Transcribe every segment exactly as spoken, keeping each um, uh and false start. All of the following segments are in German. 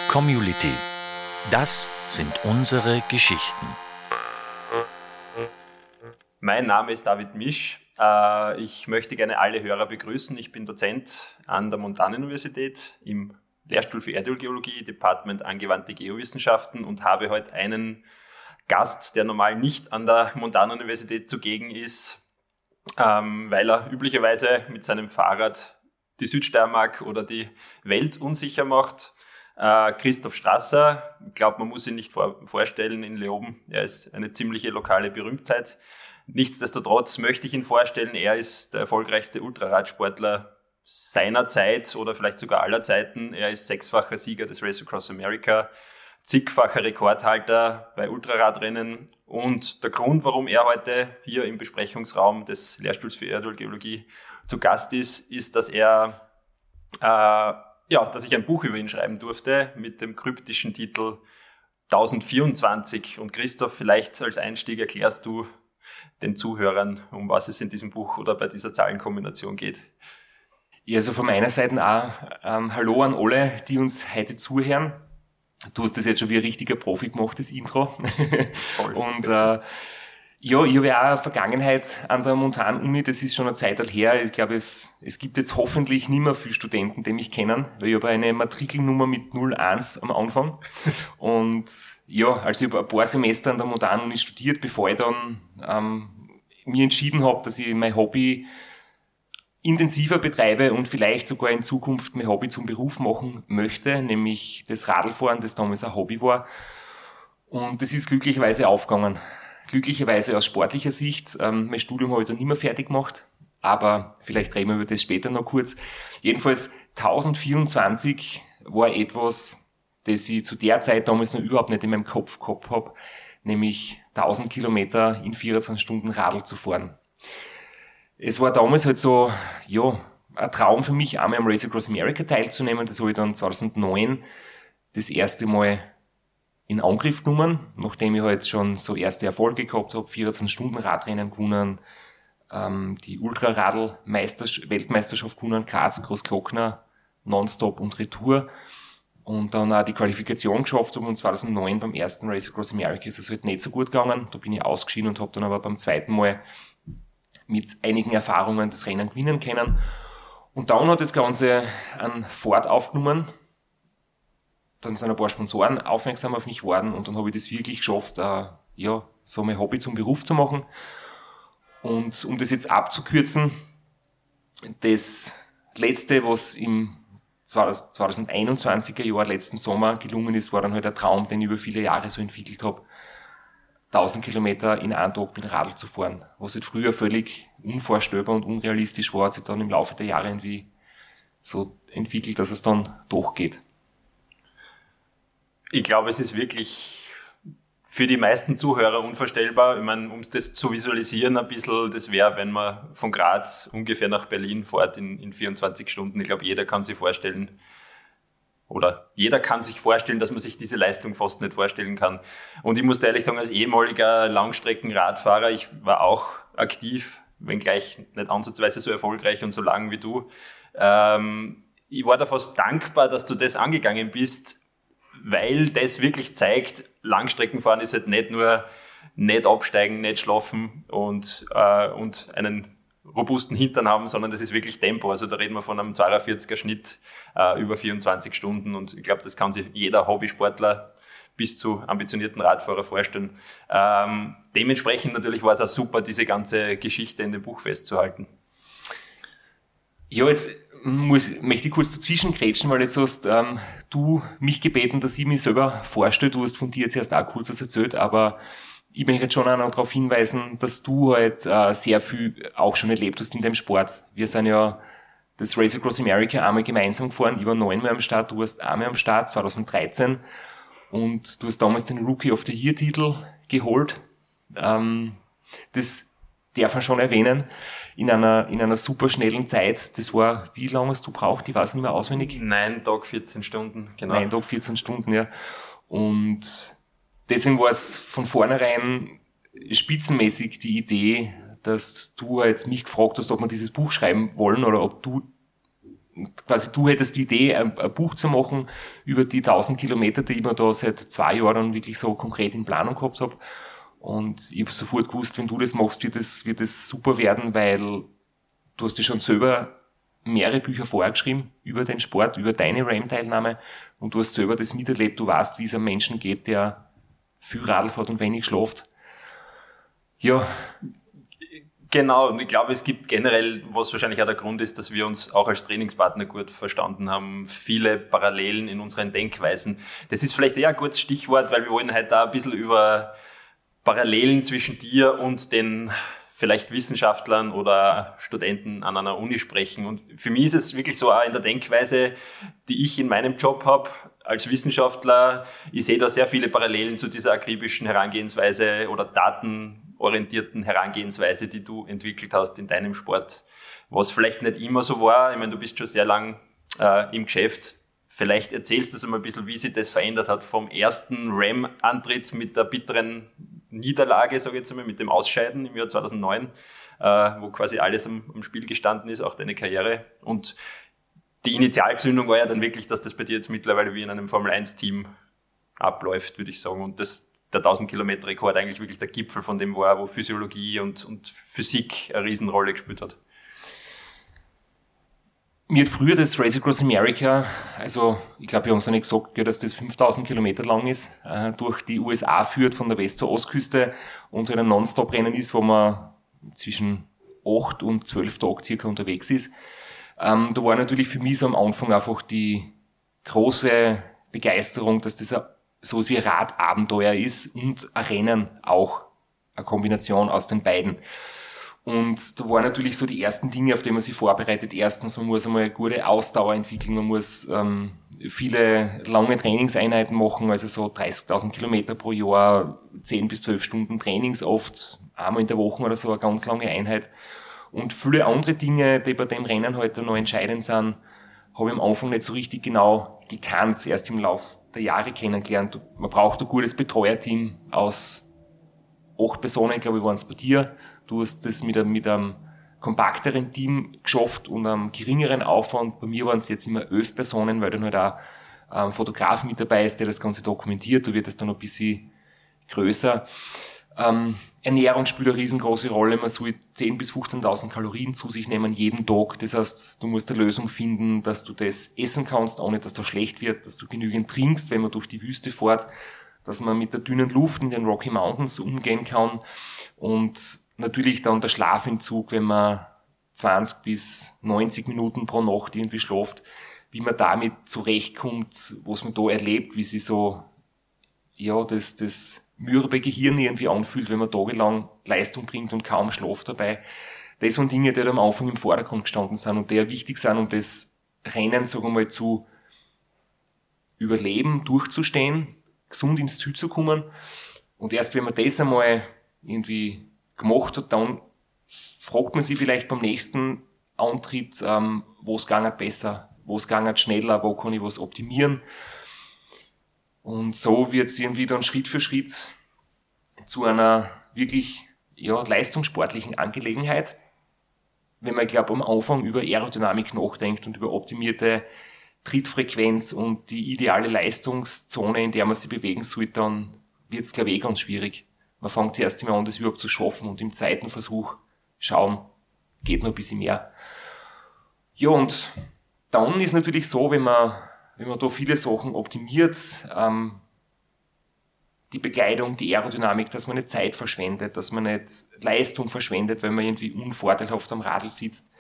Community. Das sind unsere Geschichten. Mein Name ist David Misch. Ich möchte gerne alle Hörer begrüßen. Ich bin Dozent an der Montanuniversität im Lehrstuhl für Erdölgeologie, Department Angewandte Geowissenschaften und habe heute einen Gast, der normal nicht an der Montanuniversität zugegen ist, weil er üblicherweise mit seinem Fahrrad die Südsteiermark oder die Welt unsicher macht. Christoph Strasser, ich glaube, man muss ihn nicht vor, vorstellen in Leoben. Er ist eine ziemliche lokale Berühmtheit. Nichtsdestotrotz möchte ich ihn vorstellen. Er ist der erfolgreichste Ultraradsportler seiner Zeit oder vielleicht sogar aller Zeiten. Er ist sechsfacher Sieger des Race Across America, zigfacher Rekordhalter bei Ultraradrennen. Und der Grund, warum er heute hier im Besprechungsraum des Lehrstuhls für Erdölgeologie zu Gast ist, ist, dass er äh, Ja, dass ich ein Buch über ihn schreiben durfte mit dem kryptischen Titel tausendvierundzwanzig. Und Christoph, vielleicht als Einstieg erklärst du den Zuhörern, um was es in diesem Buch oder bei dieser Zahlenkombination geht. Ja, also von meiner Seite auch ähm, Hallo an alle, die uns heute zuhören. Du hast das jetzt schon wie ein richtiger Profi gemacht, das Intro. Voll. Und äh, ja, ich habe ja auch eine Vergangenheit an der Montanuni, das ist schon eine Zeit her. Ich glaube, es, es gibt jetzt hoffentlich nicht mehr viele Studenten, die mich kennen, weil ich habe eine Matrikelnummer mit null eins am Anfang. Und ja, also ich habe ein paar Semester an der Montanuni studiert, bevor ich dann ähm, mir entschieden habe, dass ich mein Hobby intensiver betreibe und vielleicht sogar in Zukunft mein Hobby zum Beruf machen möchte, nämlich das Radlfahren, das damals ein Hobby war. Und das ist glücklicherweise aufgegangen. Glücklicherweise aus sportlicher Sicht. Ähm, mein Studium habe ich dann nicht mehr fertig gemacht, aber vielleicht reden wir über das später noch kurz. Jedenfalls tausendvierundzwanzig war etwas, das ich zu der Zeit damals noch überhaupt nicht in meinem Kopf gehabt habe, nämlich tausend Kilometer in vierundzwanzig Stunden Radl zu fahren. Es war damals halt so, ja, ein Traum für mich, einmal am Race Across America teilzunehmen. Das habe ich dann zweitausendneun das erste Mal in Angriff genommen, nachdem ich halt schon so erste Erfolge gehabt habe, vierundzwanzig Stunden Radrennen gewonnen, ähm, die Ultraradl-Weltmeisterschaft gewonnen, Graz, Großglockner, Nonstop und Retour und dann auch die Qualifikation geschafft habe und zweitausendneun beim ersten Race Across America ist es halt nicht so gut gegangen, da bin ich ausgeschieden und habe dann aber beim zweiten Mal mit einigen Erfahrungen das Rennen gewinnen können und dann hat das Ganze an Fahrt aufgenommen. Dann sind ein paar Sponsoren aufmerksam auf mich geworden und dann habe ich das wirklich geschafft, äh, ja, so mein Hobby zum Beruf zu machen. Und um das jetzt abzukürzen, das Letzte, was im zweitausendeinundzwanziger Jahr, letzten Sommer gelungen ist, war dann halt ein Traum, den ich über viele Jahre so entwickelt habe, tausend Kilometer in einem Tag mit Radl zu fahren. Was halt früher völlig unvorstellbar und unrealistisch war, hat sich dann im Laufe der Jahre irgendwie so entwickelt, dass es dann doch geht. Ich glaube, es ist wirklich für die meisten Zuhörer unvorstellbar. Ich meine, um das zu visualisieren ein bisschen, das wäre, wenn man von Graz ungefähr nach Berlin fährt in, in vierundzwanzig Stunden. Ich glaube, jeder kann sich vorstellen, oder jeder kann sich vorstellen, dass man sich diese Leistung fast nicht vorstellen kann. Und ich muss ehrlich sagen, als ehemaliger Langstreckenradfahrer, ich war auch aktiv, wenngleich nicht ansatzweise so erfolgreich und so lang wie du. Ähm, ich war da fast dankbar, dass du das angegangen bist, weil das wirklich zeigt, Langstreckenfahren ist halt nicht nur nicht absteigen, nicht schlafen und, äh, und einen robusten Hintern haben, sondern das ist wirklich Tempo. Also da reden wir von einem zweiundvierziger Schnitt äh, über vierundzwanzig Stunden und ich glaube, das kann sich jeder Hobbysportler bis zu ambitionierten Radfahrer vorstellen. Ähm, dementsprechend natürlich war es auch super, diese ganze Geschichte in dem Buch festzuhalten. Ja, jetzt muss, möchte ich kurz dazwischen grätschen, weil jetzt hast ähm, du mich gebeten, dass ich mich selber vorstelle. Du hast von dir jetzt erst auch kurz was erzählt, aber ich möchte jetzt schon auch noch darauf hinweisen, dass du halt äh, sehr viel auch schon erlebt hast in deinem Sport. Wir sind ja das Race Across America einmal gemeinsam gefahren. Ich war neunmal am Start, du warst einmal am Start, zweitausenddreizehn. Und du hast damals den Rookie of the Year Titel geholt. Ähm, das darf man schon erwähnen. In einer, in einer super schnellen Zeit. Das war, wie lange hast du braucht? Ich weiß nicht mehr auswendig. Neun Tage, vierzehn Stunden, genau. Neun Tage, vierzehn Stunden, ja. Und deswegen war es von vornherein spitzenmäßig die Idee, dass du halt mich gefragt hast, ob wir dieses Buch schreiben wollen oder ob du quasi du hättest die Idee, ein, ein Buch zu machen über die tausend Kilometer, die ich mir da seit zwei Jahren wirklich so konkret in Planung gehabt habe. Und ich habe sofort gewusst, wenn du das machst, wird das, wird das super werden, weil du hast ja schon selber mehrere Bücher vorher geschrieben über den Sport, über deine Ram-Teilnahme, und du hast selber das miterlebt, du weißt, wie es einem Menschen geht, der viel Radl fährt und wenig schläft. Ja. Genau, und ich glaube, es gibt generell, was wahrscheinlich auch der Grund ist, dass wir uns auch als Trainingspartner gut verstanden haben, viele Parallelen in unseren Denkweisen. Das ist vielleicht eher ein gutes Stichwort, weil wir wollen heute da ein bisschen über Parallelen zwischen dir und den vielleicht Wissenschaftlern oder Studenten an einer Uni sprechen. Und für mich ist es wirklich so auch in der Denkweise, die ich in meinem Job habe als Wissenschaftler. Ich sehe da sehr viele Parallelen zu dieser akribischen Herangehensweise oder datenorientierten Herangehensweise, die du entwickelt hast in deinem Sport, was vielleicht nicht immer so war. Ich meine, du bist schon sehr lang äh, im Geschäft. Vielleicht erzählst du uns mal ein bisschen, wie sich das verändert hat vom ersten Ram-Antritt mit der bitteren Niederlage, sage ich jetzt einmal, mit dem Ausscheiden im Jahr zweitausendneun, äh, wo quasi alles am, am Spiel gestanden ist, auch deine Karriere. Und die Initialzündung war ja dann wirklich, dass das bei dir jetzt mittlerweile wie in einem Formel eins Team abläuft, würde ich sagen. Und das, der tausend-Kilometer-Rekord eigentlich wirklich der Gipfel von dem war, wo Physiologie und, und Physik eine Riesenrolle gespielt hat. Mir hat früher das Race Across America, also ich glaube, wir haben es ja nicht gesagt, dass das fünftausend Kilometer lang ist, äh, durch die U S A führt, von der West- zur Ostküste, und halt ein Non-Stop-Rennen ist, wo man zwischen acht und zwölf Tage circa unterwegs ist. Ähm, da war natürlich für mich so am Anfang einfach die große Begeisterung, dass das so wie ein Radabenteuer ist und ein Rennen auch, eine Kombination aus den beiden. Und da waren natürlich so die ersten Dinge, auf die man sich vorbereitet. Erstens, man muss einmal eine gute Ausdauer entwickeln, man muss ähm, viele lange Trainingseinheiten machen, also so dreißigtausend Kilometer pro Jahr, zehn bis zwölf Stunden Trainings, oft einmal in der Woche oder so, eine ganz lange Einheit. Und viele andere Dinge, die bei dem Rennen heute noch entscheidend sind, habe ich am Anfang nicht so richtig genau gekannt, erst im Lauf der Jahre kennengelernt. Man braucht ein gutes Betreuerteam aus acht Personen, glaube ich, waren es bei dir. Du hast das mit einem, mit einem kompakteren Team geschafft und einem geringeren Aufwand. Bei mir waren es jetzt immer elf Personen, weil dann halt auch ein Fotograf mit dabei ist, der das Ganze dokumentiert. Da wird es dann noch ein bisschen größer. Ähm, Ernährung spielt eine riesengroße Rolle. Man soll zehntausend bis fünfzehntausend Kalorien zu sich nehmen jeden Tag. Das heißt, du musst eine Lösung finden, dass du das essen kannst, ohne dass das schlecht wird, dass du genügend trinkst, wenn man durch die Wüste fährt, dass man mit der dünnen Luft in den Rocky Mountains umgehen kann, und natürlich dann der Schlafentzug, wenn man zwanzig bis neunzig Minuten pro Nacht irgendwie schläft, wie man damit zurechtkommt, was man da erlebt, wie sich so, ja, das, das mürbe Gehirn irgendwie anfühlt, wenn man tagelang Leistung bringt und kaum Schlaf dabei. Das waren Dinge, die am Anfang im Vordergrund gestanden sind und die ja wichtig sind, um das Rennen, sagen wir mal, zu überleben, durchzustehen, gesund ins Ziel zu kommen. Und erst wenn man das einmal irgendwie gemacht hat, dann fragt man sich vielleicht beim nächsten Antritt, ähm, wo es geht besser, wo es geht schneller, wo kann ich was optimieren. Und so wird es irgendwie dann Schritt für Schritt zu einer wirklich, ja, leistungssportlichen Angelegenheit. Wenn man, ich glaube, am Anfang über Aerodynamik nachdenkt und über optimierte Trittfrequenz und die ideale Leistungszone, in der man sich bewegen soll, dann wird es, glaube ich, eh ganz schwierig. Man fängt zuerst einmal an, das überhaupt zu schaffen, und im zweiten Versuch schauen, geht noch ein bisschen mehr. Ja, und dann ist natürlich so, wenn man, wenn man da viele Sachen optimiert, ähm, die Bekleidung, die Aerodynamik, dass man nicht Zeit verschwendet, dass man nicht Leistung verschwendet, weil man irgendwie unvorteilhaft am Radl sitzt,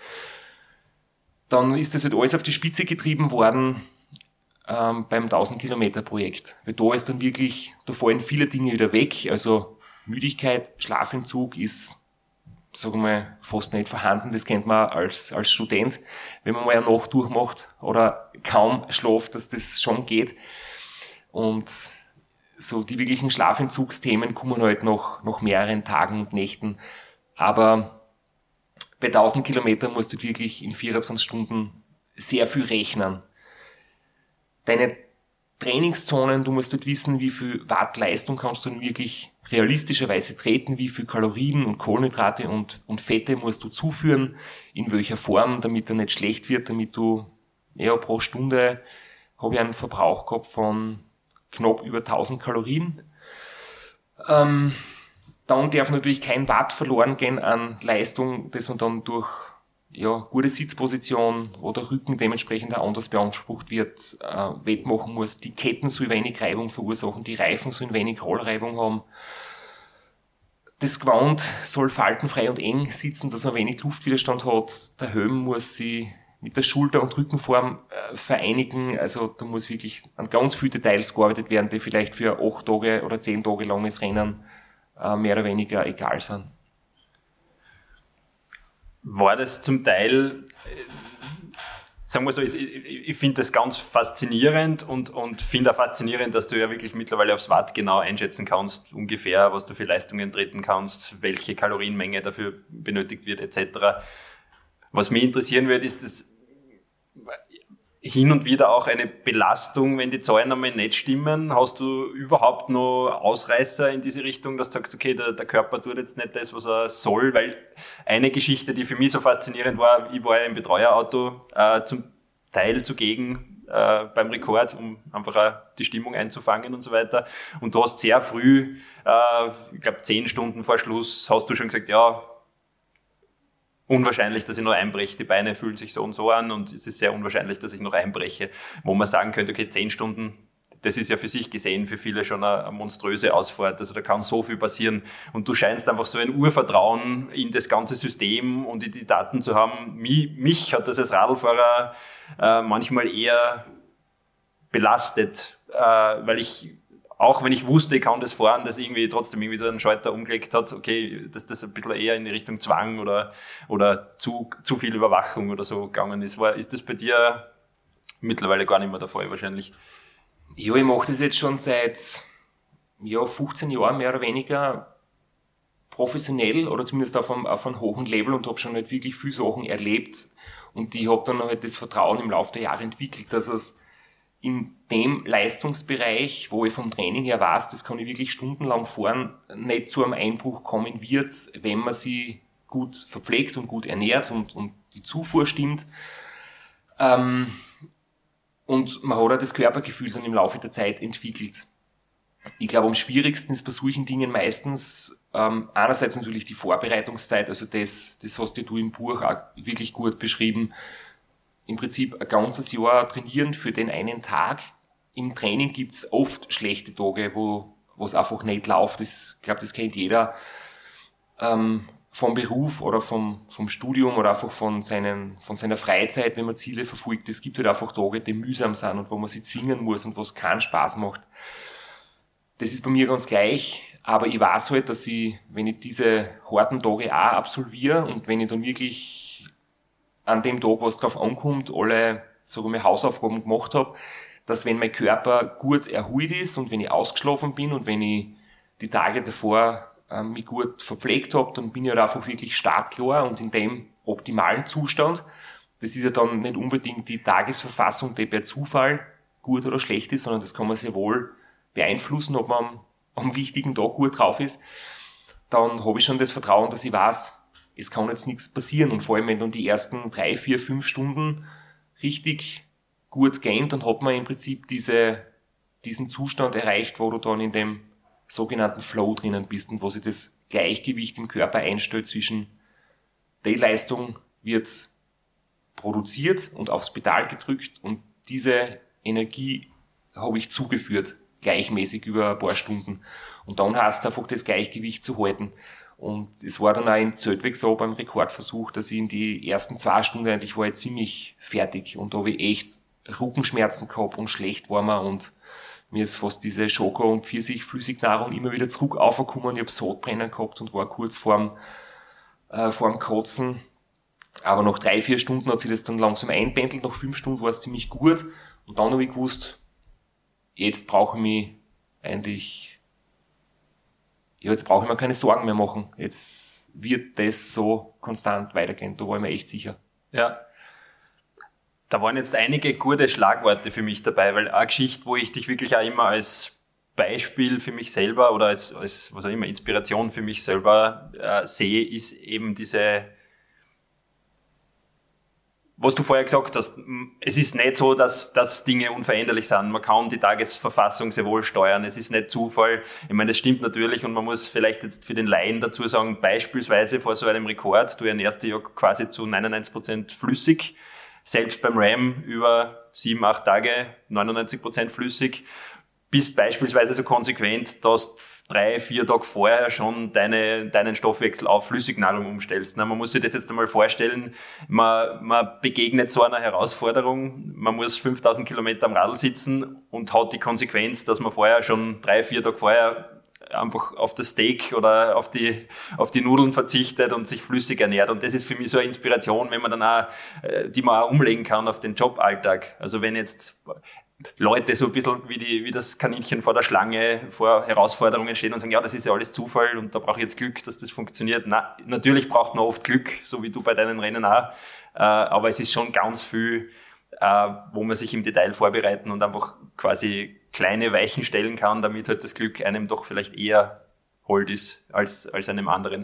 dann ist das halt alles auf die Spitze getrieben worden ähm, beim tausend-Kilometer-Projekt. Weil da ist dann wirklich, da fallen viele Dinge wieder weg. Also Müdigkeit, Schlafentzug ist, sagen wir mal, fast nicht vorhanden. Das kennt man als, als Student, wenn man mal eine Nacht durchmacht oder kaum schläft, dass das schon geht. Und so die wirklichen Schlafentzugsthemen kommen halt nach, nach mehreren Tagen und Nächten. Aber bei tausend Kilometern musst du wirklich in vierundzwanzig Stunden sehr viel rechnen. Deine Trainingszonen, du musst dort wissen, wie viel Watt Leistung kannst du wirklich realistischerweise treten, wie viel Kalorien und Kohlenhydrate und, und Fette musst du zuführen, in welcher Form, damit er nicht schlecht wird, damit du ja, pro Stunde habe ich einen Verbrauch gehabt von knapp über tausend Kalorien. Ähm, dann darf natürlich kein Watt verloren gehen an Leistung, dass man dann durch ja, gute Sitzposition oder Rücken dementsprechend auch anders beansprucht wird, äh, wettmachen muss. Die Ketten sollen wenig Reibung verursachen, die Reifen sollen wenig Rollreibung haben. Das Gewand soll faltenfrei und eng sitzen, dass man wenig Luftwiderstand hat. Der Helm muss sie mit der Schulter- und Rückenform äh, vereinigen. Also da muss wirklich an ganz vielen Details gearbeitet werden, die vielleicht für acht Tage oder zehn Tage langes Rennen äh, mehr oder weniger egal sind. War das zum Teil, sagen wir so, ich, ich finde das ganz faszinierend und, und finde auch faszinierend, dass du ja wirklich mittlerweile aufs Watt genau einschätzen kannst, ungefähr, was du für Leistungen treten kannst, welche Kalorienmenge dafür benötigt wird, et cetera. Was mich interessieren würde, ist das hin und wieder auch eine Belastung, wenn die Zahlen einmal nicht stimmen. Hast du überhaupt noch Ausreißer in diese Richtung, dass du sagst, okay, der, der Körper tut jetzt nicht das, was er soll? Weil eine Geschichte, die für mich so faszinierend war, ich war ja im Betreuerauto äh, zum Teil zugegen äh, beim Rekord, um einfach auch die Stimmung einzufangen und so weiter. Und du hast sehr früh, äh, ich glaube zehn Stunden vor Schluss, hast du schon gesagt, ja, unwahrscheinlich, dass ich noch einbreche. Die Beine fühlen sich so und so an und es ist sehr unwahrscheinlich, dass ich noch einbreche. Wo man sagen könnte, okay, zehn Stunden, das ist ja für sich gesehen für viele schon eine, eine monströse Ausfahrt. Also da kann so viel passieren. Und du scheinst einfach so ein Urvertrauen in das ganze System und in die Daten zu haben. Mich, mich hat das als Radlfahrer äh, manchmal eher belastet, äh, weil ich auch wenn ich wusste, ich kann das fahren, dass irgendwie trotzdem irgendwie so einen Schalter umgelegt hat, okay, dass das ein bisschen eher in die Richtung Zwang oder, oder zu, zu viel Überwachung oder so gegangen ist. War, ist das bei dir mittlerweile gar nicht mehr der Fall wahrscheinlich? Ja, ich mache das jetzt schon seit ja, fünfzehn Jahren mehr oder weniger professionell oder zumindest auf einem, auf einem hohen Level und habe schon halt wirklich viele Sachen erlebt und ich habe dann halt das Vertrauen im Laufe der Jahre entwickelt, dass es in dem Leistungsbereich, wo ich vom Training her weiß, das kann ich wirklich stundenlang fahren, nicht zu einem Einbruch kommen wird, wenn man sie gut verpflegt und gut ernährt und, und die Zufuhr stimmt. Ähm, und man hat auch das Körpergefühl dann im Laufe der Zeit entwickelt. Ich glaube, am schwierigsten ist bei solchen Dingen meistens ähm, einerseits natürlich die Vorbereitungszeit, also das, das hast du im Buch auch wirklich gut beschrieben, im Prinzip ein ganzes Jahr trainieren für den einen Tag. Im Training gibt's oft schlechte Tage, wo es einfach nicht läuft. Das, ich glaube, das kennt jeder ähm, vom Beruf oder vom, vom Studium oder einfach von, seinen, von seiner Freizeit, wenn man Ziele verfolgt. Es gibt halt einfach Tage, die mühsam sind und wo man sich zwingen muss und wo es keinen Spaß macht. Das ist bei mir ganz gleich, aber ich weiß halt, dass ich, wenn ich diese harten Tage auch absolviere und wenn ich dann wirklich an dem Tag, was drauf ankommt, alle so meine Hausaufgaben gemacht habe, dass wenn mein Körper gut erholt ist und wenn ich ausgeschlafen bin und wenn ich die Tage davor äh, mich gut verpflegt habe, dann bin ich halt einfach wirklich startklar und in dem optimalen Zustand. Das ist ja dann nicht unbedingt die Tagesverfassung, die per Zufall gut oder schlecht ist, sondern das kann man sehr wohl beeinflussen, ob man am, am wichtigen Tag gut drauf ist. Dann habe ich schon das Vertrauen, dass ich weiß, es kann jetzt nichts passieren und vor allem, wenn dann die ersten drei, vier, fünf Stunden richtig gut gehen, dann hat man im Prinzip diese, diesen Zustand erreicht, wo du dann in dem sogenannten Flow drinnen bist und wo sich das Gleichgewicht im Körper einstellt zwischen die Leistung wird produziert und aufs Pedal gedrückt und diese Energie habe ich zugeführt, gleichmäßig über ein paar Stunden. Und dann heißt es einfach, das Gleichgewicht zu halten. Und es war dann auch in Zeltweg so beim Rekordversuch, dass ich in die ersten zwei Stunden eigentlich war ich ziemlich fertig. Und da habe ich echt Rückenschmerzen gehabt und schlecht war mir und mir ist fast diese Schoko- und Pfirsich-Flüssignahrung immer wieder zurück aufgekommen. Ich habe Sodbrennen gehabt und war kurz vorm, äh, vorm Kotzen. Aber nach drei, vier Stunden hat sich das dann langsam einpendelt. Nach fünf Stunden war es ziemlich gut. Und dann habe ich gewusst, jetzt brauche ich mich eigentlich, ja, jetzt brauche ich mir keine Sorgen mehr machen. Jetzt wird das so konstant weitergehen. Da war ich mir echt sicher. Ja. Da waren jetzt einige gute Schlagworte für mich dabei, weil eine Geschichte, wo ich dich wirklich auch immer als Beispiel für mich selber oder als, als was auch immer, Inspiration für mich selber äh, sehe, ist eben diese, was du vorher gesagt hast, es ist nicht so, dass, dass Dinge unveränderlich sind. Man kann die Tagesverfassung sehr wohl steuern. Es ist nicht Zufall. Ich meine, das stimmt natürlich und man muss vielleicht jetzt für den Laien dazu sagen, beispielsweise vor so einem Rekord, du ernährst dich ja quasi zu neunundneunzig Prozent flüssig. Selbst beim Ram über sieben, acht Tage neunundneunzig Prozent flüssig. Bist beispielsweise so konsequent, dass du drei, vier Tage vorher schon deine, deinen Stoffwechsel auf Flüssignahrung umstellst. Na, man muss sich das jetzt einmal vorstellen, man, man begegnet so einer Herausforderung, man muss fünftausend Kilometer am Radl sitzen und hat die Konsequenz, dass man vorher schon drei, vier Tage vorher einfach auf das Steak oder auf die, auf die Nudeln verzichtet und sich flüssig ernährt. Und das ist für mich so eine Inspiration, wenn man dann auch, die man auch umlegen kann auf den Joballtag. Also wenn jetzt Leute so ein bisschen wie, die, wie das Kaninchen vor der Schlange vor Herausforderungen stehen und sagen, ja, das ist ja alles Zufall und da brauche ich jetzt Glück, dass das funktioniert. Na, natürlich braucht man oft Glück, so wie du bei deinen Rennen auch. Äh, aber es ist schon ganz viel, äh, wo man sich im Detail vorbereiten und einfach quasi kleine Weichen stellen kann, damit halt das Glück einem doch vielleicht eher hold ist als, als einem anderen.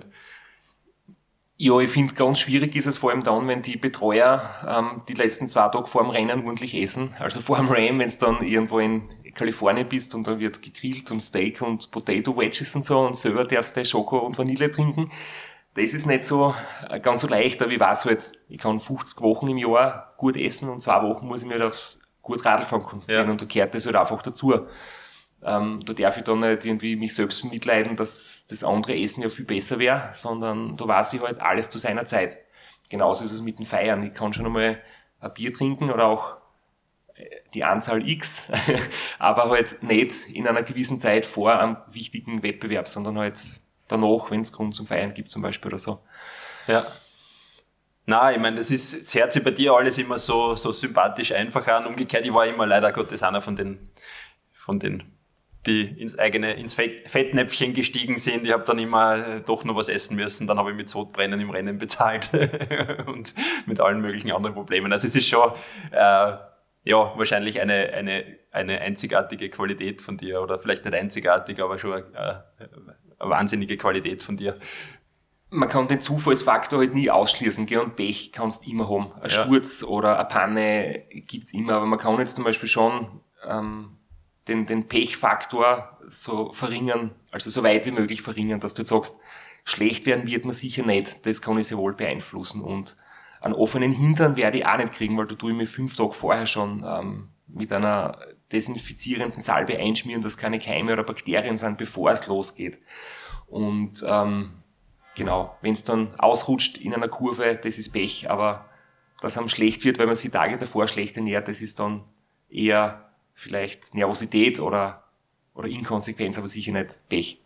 Ja, ich finde, ganz schwierig ist es vor allem dann, wenn die Betreuer ähm, die letzten zwei Tage vor dem Rennen ordentlich essen. Also vor dem Rennen, wenn du dann irgendwo in Kalifornien bist und da wird gegrillt und Steak und Potato Wedges und so und selber darfst du Schoko und Vanille trinken. Das ist nicht so äh, ganz so leicht, aber ich weiß halt, ich kann fünfzig Wochen im Jahr gut essen und zwei Wochen muss ich mich halt aufs gut Radlfahren konzentrieren, ja. Und da gehört das halt einfach dazu. Ähm, da darf ich dann nicht irgendwie mich selbst mitleiden, dass das andere Essen ja viel besser wäre, sondern da weiß ich halt alles zu seiner Zeit. Genauso ist es mit den Feiern. Ich kann schon einmal ein Bier trinken oder auch die Anzahl X, aber halt nicht in einer gewissen Zeit vor einem wichtigen Wettbewerb, sondern halt danach, wenn es Grund zum Feiern gibt zum Beispiel oder so. Ja. Na, ich meine, das ist, das hört sich bei dir alles immer so, so sympathisch einfach an. Umgekehrt, ich war immer leider Gottes einer von den, von den, die ins eigene, ins Fett, Fettnäpfchen gestiegen sind. Ich habe dann immer doch noch was essen müssen. Dann habe ich mit Sodbrennen im Rennen bezahlt und mit allen möglichen anderen Problemen. Also es ist schon, äh, ja, wahrscheinlich eine, eine, eine einzigartige Qualität von dir oder vielleicht nicht einzigartig, aber schon eine, eine wahnsinnige Qualität von dir. Man kann den Zufallsfaktor halt nie ausschließen, gell? Und Pech kannst du immer haben. Ein ja. Sturz oder eine Panne gibt's immer, aber man kann jetzt zum Beispiel schon ähm, den, den Pechfaktor so verringern, also so weit wie möglich verringern, dass du jetzt sagst, schlecht werden wird man sicher nicht, das kann ich sehr wohl beeinflussen und einen offenen Hintern werde ich auch nicht kriegen, weil du tue ich mir fünf Tage vorher schon ähm, mit einer desinfizierenden Salbe einschmieren, dass keine Keime oder Bakterien sind, bevor es losgeht. Und ähm, genau, wenn es dann ausrutscht in einer Kurve, das ist Pech, aber dass einem schlecht wird, weil man sich Tage davor schlecht ernährt, das ist dann eher vielleicht Nervosität oder, oder Inkonsequenz, aber sicher nicht Pech.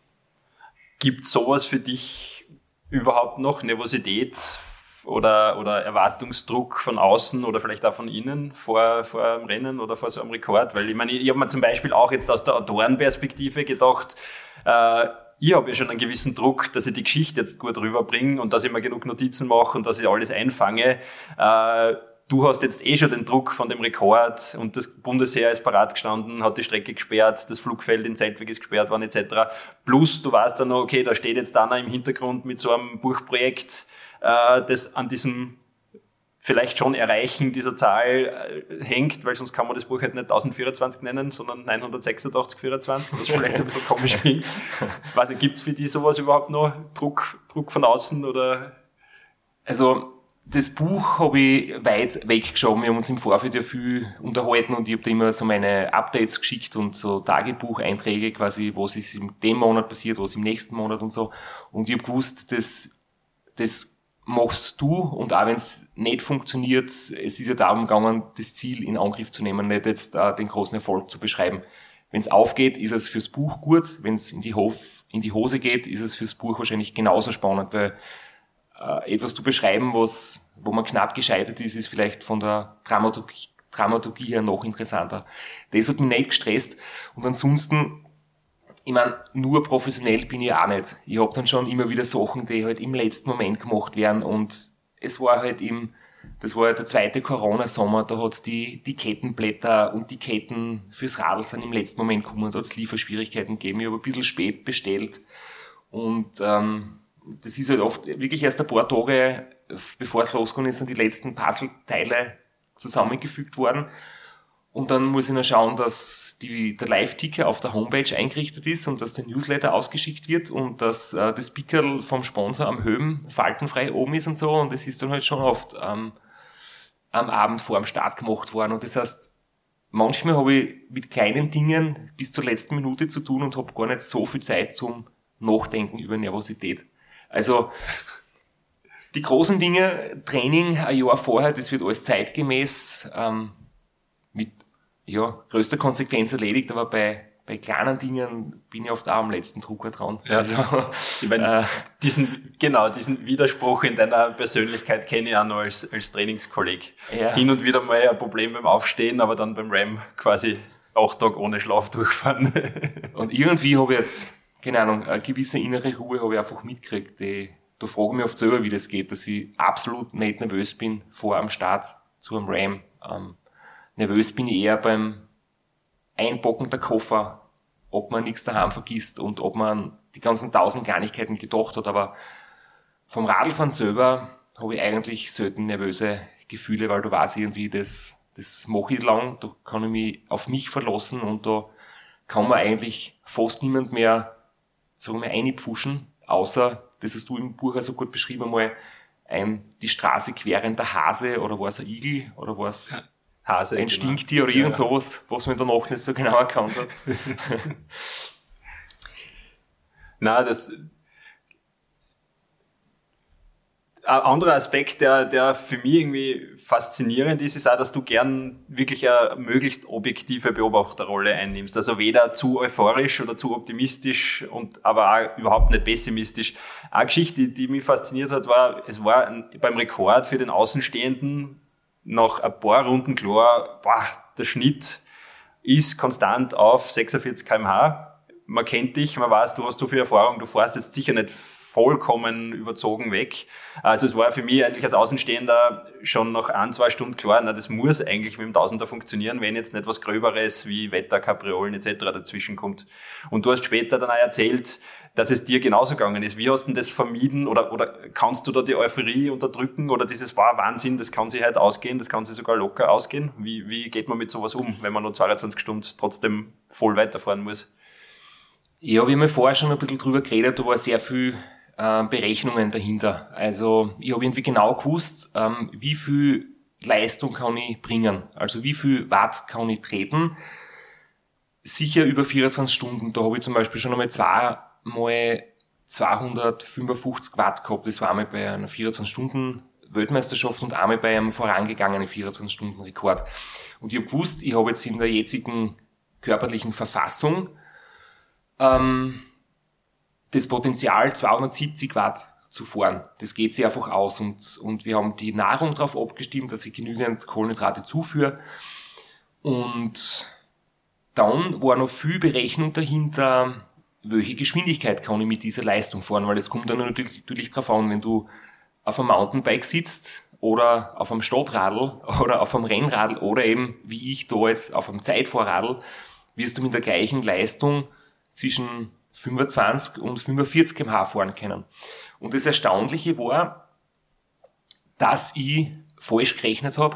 Gibt sowas für dich überhaupt noch, Nervosität oder, oder Erwartungsdruck von außen oder vielleicht auch von innen vor, vor einem Rennen oder vor so einem Rekord? Weil ich meine, ich habe mir zum Beispiel auch jetzt aus der Autorenperspektive gedacht, äh, ich habe ja schon einen gewissen Druck, dass ich die Geschichte jetzt gut rüberbringe und dass ich mir genug Notizen mache und dass ich alles einfange. Äh, du hast jetzt eh schon den Druck von dem Rekord und das Bundesheer ist parat gestanden, hat die Strecke gesperrt, das Flugfeld in Zeltweg ist gesperrt worden et cetera. Plus du weißt dann noch, okay, da steht jetzt einer im Hintergrund mit so einem Buchprojekt, äh, das an diesem vielleicht schon Erreichen dieser Zahl äh, hängt, weil sonst kann man das Buch halt nicht tausendvierundzwanzig nennen, sondern neunhundertsechsundachtzig vierundzwanzig, was vielleicht ein bisschen komisch klingt. Weiß nicht, gibt's für die sowas überhaupt noch? Druck, Druck von außen oder? Also, das Buch habe ich weit weggeschoben. Wir haben uns im Vorfeld ja viel unterhalten und ich habe da immer so meine Updates geschickt und so Tagebucheinträge quasi, was ist in dem Monat passiert, was im nächsten Monat und so. Und ich habe gewusst, das, das machst du und auch wenn es nicht funktioniert, es ist ja darum gegangen, das Ziel in Angriff zu nehmen, nicht jetzt äh, den großen Erfolg zu beschreiben. Wenn es aufgeht, ist es fürs Buch gut. Wenn es in die Hof, in die Hose geht, ist es fürs Buch wahrscheinlich genauso spannend, weil äh, etwas zu beschreiben, was, wo man knapp gescheitert ist, ist vielleicht von der Dramaturgie, Dramaturgie her noch interessanter. Das hat mich nicht gestresst und ansonsten, ich meine, nur professionell bin ich auch nicht. Ich habe dann schon immer wieder Sachen, die halt im letzten Moment gemacht werden und es war halt im, das war halt der zweite Corona-Sommer, da hat's die, die Kettenblätter und die Ketten fürs Radl sind im letzten Moment gekommen, da hat's Lieferschwierigkeiten gegeben, ich habe ein bisschen spät bestellt und ähm, das ist halt oft wirklich erst ein paar Tage, bevor es losgegangen ist, sind die letzten Puzzleteile zusammengefügt worden. Und dann muss ich noch schauen, dass die, der Live-Ticker auf der Homepage eingerichtet ist und dass der Newsletter ausgeschickt wird und dass äh, das Pickerl vom Sponsor am Höhen faltenfrei oben ist und so. Und das ist dann halt schon oft ähm, am Abend vor dem Start gemacht worden. Und das heißt, manchmal habe ich mit kleinen Dingen bis zur letzten Minute zu tun und habe gar nicht so viel Zeit zum Nachdenken über Nervosität. Also die großen Dinge, Training ein Jahr vorher, das wird alles zeitgemäß ähm, mit ja, größter Konsequenz erledigt, aber bei, bei kleinen Dingen bin ich oft auch am letzten Drucker dran. Ja. Also, ich meine, äh, diesen, genau, diesen Widerspruch in deiner Persönlichkeit kenne ich auch noch als, als Trainingskolleg. Ja. Hin und wieder mal ein Problem beim Aufstehen, aber dann beim Ram quasi acht Tage ohne Schlaf durchfahren. Und irgendwie habe ich jetzt, keine Ahnung, eine gewisse innere Ruhe habe ich einfach mitgekriegt. Die, da frage ich mich oft selber, wie das geht, dass ich absolut nicht nervös bin vor am Start zu einem Ram. Ähm, nervös bin ich eher beim Einpacken der Koffer, ob man nichts daheim vergisst und ob man die ganzen tausend Kleinigkeiten gedacht hat. Aber vom Radlfahren selber habe ich eigentlich selten nervöse Gefühle, weil da weiß ich irgendwie, das, das mache ich lang, da kann ich mich auf mich verlassen und da kann man eigentlich fast niemand mehr, sagen wir, einpfuschen, außer, das hast du im Buch auch so gut beschrieben einmal, ein die Straße querender Hase oder war es ein Igel oder war es Hase, ein genau. Stinktier oder irgend sowas, was man danach nicht so genau erkannt hat. Na, das ein anderer Aspekt, der, der für mich irgendwie faszinierend ist, ist auch, dass du gern wirklich eine möglichst objektive Beobachterrolle einnimmst. Also weder zu euphorisch oder zu optimistisch und aber auch überhaupt nicht pessimistisch. Eine Geschichte, die, die mich fasziniert hat, war, es war ein, beim Rekord für den Außenstehenden nach ein paar Runden klar, boah, der Schnitt ist konstant auf sechsundvierzig Kilometer pro Stunde. Man kennt dich, man weiß, du hast so viel Erfahrung, du fährst jetzt sicher nicht vollkommen überzogen weg. Also es war für mich eigentlich als Außenstehender schon nach ein, zwei Stunden klar, na, das muss eigentlich mit dem Tausender funktionieren, wenn jetzt nicht was Gröberes wie Wetter, Kapriolen et cetera dazwischen kommt. Und du hast später dann auch erzählt, dass es dir genauso gegangen ist. Wie hast du denn das vermieden oder, oder kannst du da die Euphorie unterdrücken oder dieses, wow, Wahnsinn, das kann sich halt ausgehen, das kann sich sogar locker ausgehen? Wie, wie geht man mit sowas um, wenn man nur zweiundzwanzig Stunden trotzdem voll weiterfahren muss? Ja, wir haben ja vorher schon ein bisschen drüber geredet, da war sehr viel äh, Berechnungen dahinter. Also ich habe irgendwie genau gewusst, ähm, wie viel Leistung kann ich bringen, also wie viel Watt kann ich treten. Sicher über vierundzwanzig Stunden, da habe ich zum Beispiel schon einmal zweimal zweihundertfünfundfünfzig Watt gehabt. Das war einmal bei einer vierundzwanzig Stunden Weltmeisterschaft und einmal bei einem vorangegangenen vierundzwanzig Stunden Rekord. Und ich habe gewusst, ich habe jetzt in der jetzigen körperlichen Verfassung ähm, das Potenzial zweihundertsiebzig Watt zu fahren. Das geht sich einfach aus und, und wir haben die Nahrung darauf abgestimmt, dass ich genügend Kohlenhydrate zuführe und dann war noch viel Berechnung dahinter, welche Geschwindigkeit kann ich mit dieser Leistung fahren, weil es kommt dann natürlich, natürlich drauf an, wenn du auf einem Mountainbike sitzt oder auf einem Stadtradl oder auf einem Rennradl oder eben, wie ich da jetzt, auf einem Zeitfahrradl, wirst du mit der gleichen Leistung zwischen fünfundzwanzig und fünfundvierzig Kilometer pro Stunde fahren können. Und das Erstaunliche war, dass ich falsch gerechnet habe.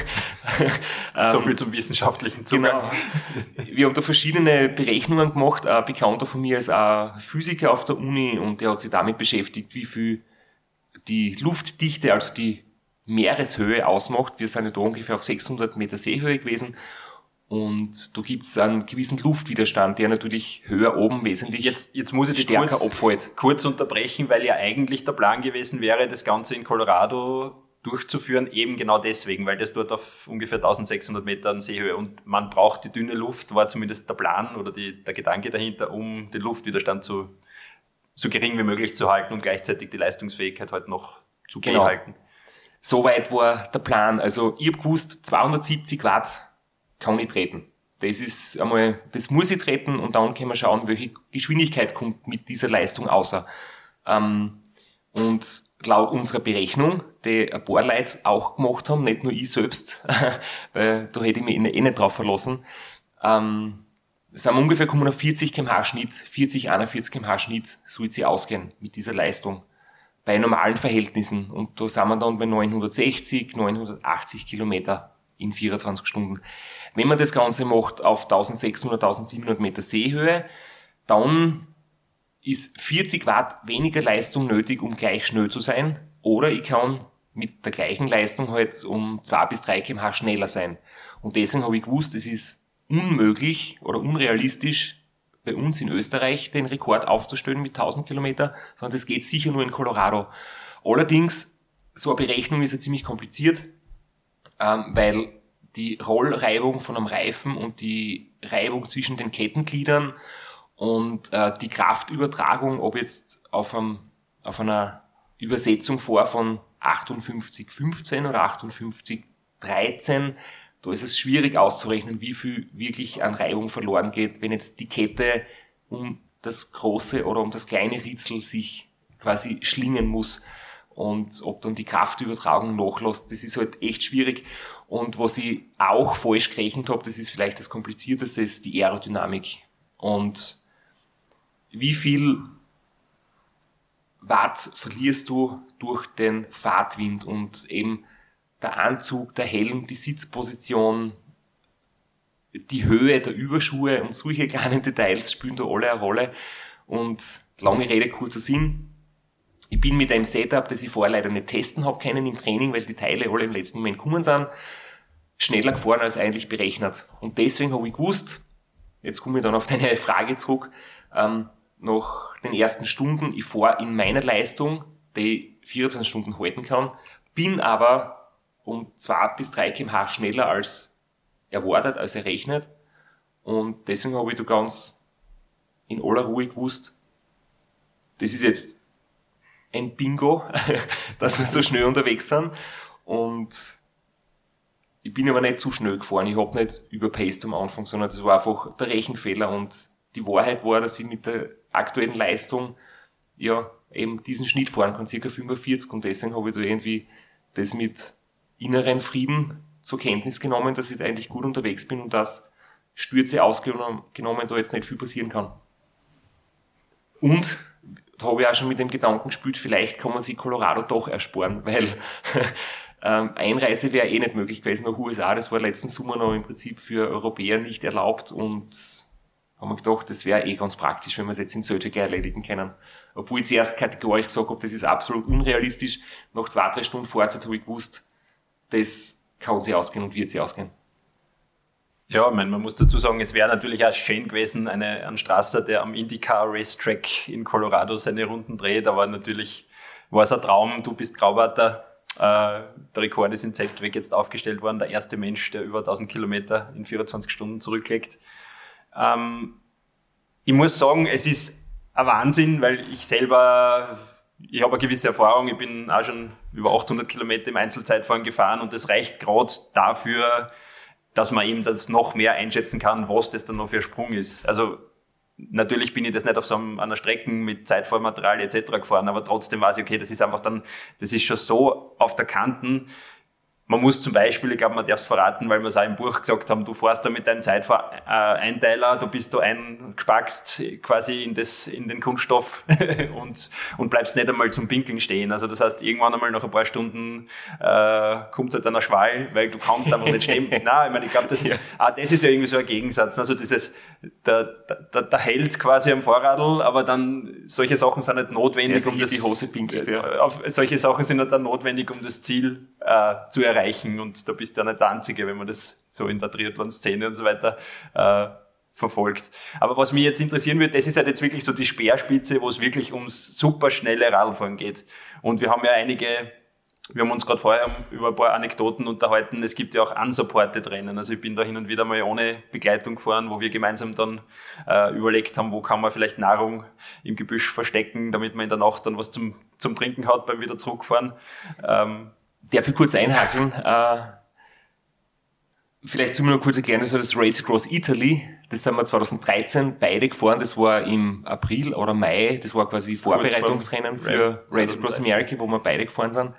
So viel zum wissenschaftlichen Zugang. Genau. Wir haben da verschiedene Berechnungen gemacht. Ein Bekannter von mir ist auch Physiker auf der Uni und der hat sich damit beschäftigt, wie viel die Luftdichte, also die Meereshöhe ausmacht. Wir sind ja da ungefähr auf sechshundert Meter Seehöhe gewesen. Und da gibt es einen gewissen Luftwiderstand, der natürlich höher oben wesentlich jetzt, jetzt muss ich dich stärker kurz, abfällt. kurz unterbrechen, weil ja eigentlich der Plan gewesen wäre, das Ganze in Colorado durchzuführen, eben genau deswegen, weil das dort auf ungefähr eintausendsechshundert Metern Seehöhe und man braucht die dünne Luft, war zumindest der Plan oder die, der Gedanke dahinter, um den Luftwiderstand zu, so gering wie möglich zu halten und gleichzeitig die Leistungsfähigkeit halt noch zu Genau. behalten. Soweit war der Plan. Also ich habe gewusst, zweihundertsiebzig Watt kann ich treten. Das ist einmal, das muss ich treten und dann können wir schauen, welche Geschwindigkeit kommt mit dieser Leistung außer. Ähm, und laut unserer Berechnung, die ein paar Leute auch gemacht haben, nicht nur ich selbst, weil da hätte ich mich eh nicht drauf verlassen, ähm, sind wir ungefähr gekommen auf vierzig Kilometer pro Stunde Schnitt, vierzig, einundvierzig Kilometer pro Stunde Schnitt soll sie ausgehen mit dieser Leistung. bei normalen Verhältnissen. Und da sind wir dann bei neunhundertsechzig, neunhundertachtzig Kilometer in vierundzwanzig Stunden. Wenn man das Ganze macht auf eintausendsechshundert, eintausendsiebenhundert Meter Seehöhe, dann ist vierzig Watt weniger Leistung nötig, um gleich schnell zu sein. Oder ich kann mit der gleichen Leistung halt um zwei bis drei Kilometer pro Stunde schneller sein. Und deswegen habe ich gewusst, es ist unmöglich oder unrealistisch, bei uns in Österreich den Rekord aufzustellen mit tausend Kilometer, sondern das geht sicher nur in Colorado. Allerdings, so eine Berechnung ist ja ziemlich kompliziert, ähm, weil die Rollreibung von einem Reifen und die Reibung zwischen den Kettengliedern und äh, die Kraftübertragung, ob jetzt auf, einem, auf einer Übersetzung vor von achtundfünfzig fünfzehn oder achtundfünfzig dreizehn, da ist es schwierig auszurechnen, wie viel wirklich an Reibung verloren geht, wenn jetzt die Kette um das große oder um das kleine Ritzel sich quasi schlingen muss und ob dann die Kraftübertragung nachlässt, das ist halt echt schwierig. Und was ich auch falsch gerechnet habe, das ist vielleicht das Komplizierteste, ist die Aerodynamik. Und wie viel Watt verlierst du durch den Fahrtwind und eben der Anzug, der Helm, die Sitzposition, die Höhe der Überschuhe und solche kleinen Details spielen da alle eine Rolle. Und lange Rede, kurzer Sinn. Ich bin mit einem Setup, das ich vorher leider nicht testen habe können im Training, weil die Teile alle im letzten Moment gekommen sind, schneller gefahren als eigentlich berechnet. Und deswegen habe ich gewusst, jetzt komme ich dann auf deine Frage zurück, ähm, nach den ersten Stunden, ich fahre in meiner Leistung, die ich vierundzwanzig Stunden halten kann, bin aber um zwei bis drei Kilometer pro Stunde schneller als erwartet, als errechnet. Und deswegen habe ich da ganz in aller Ruhe gewusst, das ist jetzt ein Bingo, dass wir so schnell unterwegs sind. Und ich bin aber nicht zu schnell gefahren. Ich habe nicht überpaced am Anfang, sondern das war einfach der Rechenfehler. Und die Wahrheit war, dass ich mit der aktuellen Leistung ja eben diesen Schnitt fahren kann, circa fünfundvierzig. Und deswegen habe ich da irgendwie das mit inneren Frieden zur Kenntnis genommen, dass ich da eigentlich gut unterwegs bin und dass Stürze ausgenommen da jetzt nicht viel passieren kann. Und da habe ich auch schon mit dem Gedanken gespielt, vielleicht kann man sich Colorado doch ersparen, weil ähm, Einreise wäre eh nicht möglich gewesen nach U S A. Das war letzten Sommer noch im Prinzip für Europäer nicht erlaubt und haben wir gedacht, das wäre eh ganz praktisch, wenn wir es jetzt in Zölte gleich erledigen können. Obwohl ich zuerst kategorisch gesagt habe, das ist absolut unrealistisch. Nach zwei, drei Stunden Fahrzeit habe ich gewusst, das kann sich ausgehen und wird sich ausgehen. Ja, ich meine, man muss dazu sagen, es wäre natürlich auch schön gewesen, eine, ein Strasser, der am IndyCar Racetrack in Colorado seine Runden dreht, aber natürlich war es ein Traum, du bist Grauwarter, äh, der Rekord ist in Zeltweg jetzt aufgestellt worden, der erste Mensch, der über tausend Kilometer in vierundzwanzig Stunden zurücklegt. Ähm, ich muss sagen, es ist ein Wahnsinn, weil ich selber, ich habe eine gewisse Erfahrung, ich bin auch schon über achthundert Kilometer im Einzelzeitfahren gefahren und das reicht gerade dafür, dass man eben das noch mehr einschätzen kann, was das dann noch für ein Sprung ist. Also natürlich bin ich das nicht auf so einer Strecke mit Zeitfahrmaterial et cetera gefahren, aber trotzdem weiß ich, okay, das ist einfach dann, das ist schon so auf der Kanten. Man muss zum Beispiel, ich glaube, man darf es verraten, weil wir es auch im Buch gesagt haben, du fährst da mit deinem Zeitfahr-Einteiler, du bist da eingespackst quasi in das, in den Kunststoff und, und bleibst nicht einmal zum Pinkeln stehen. Also das heißt, irgendwann einmal nach ein paar Stunden, äh, kommt halt dann ein Schwall, weil du kannst einfach nicht stehen. Nein, ich meine, ich glaube, das ist, ja. ah, das ist ja irgendwie so ein Gegensatz. Also dieses, der, der, der hält quasi am Vorradl, aber dann, solche Sachen sind nicht notwendig, ja, um das, die Hose pinkelt, ja. auf, solche Sachen sind nicht dann notwendig, um das Ziel, äh, zu erreichen. Und da bist du ja nicht der Einzige, wenn man das so in der Triathlon-Szene und so weiter äh, verfolgt. Aber was mich jetzt interessieren würde, das ist halt jetzt wirklich so die Speerspitze, wo es wirklich ums superschnelle Radfahren geht. Und wir haben ja einige, wir haben uns gerade vorher über ein paar Anekdoten unterhalten, es gibt ja auch unsupported Rennen. Also ich bin da hin und wieder mal ohne Begleitung gefahren, wo wir gemeinsam dann äh, überlegt haben, wo kann man vielleicht Nahrung im Gebüsch verstecken, damit man in der Nacht dann was zum, zum Trinken hat beim wieder zurückfahren. Ähm, Darf ich kurz einhaken? Äh, vielleicht zu mir noch kurz erklären, das war das Race Across Italy. Das sind wir zwanzig dreizehn beide gefahren. Das war im April oder Mai. Das war quasi Vorbereitungsrennen für Race Across America, wo wir beide gefahren sind.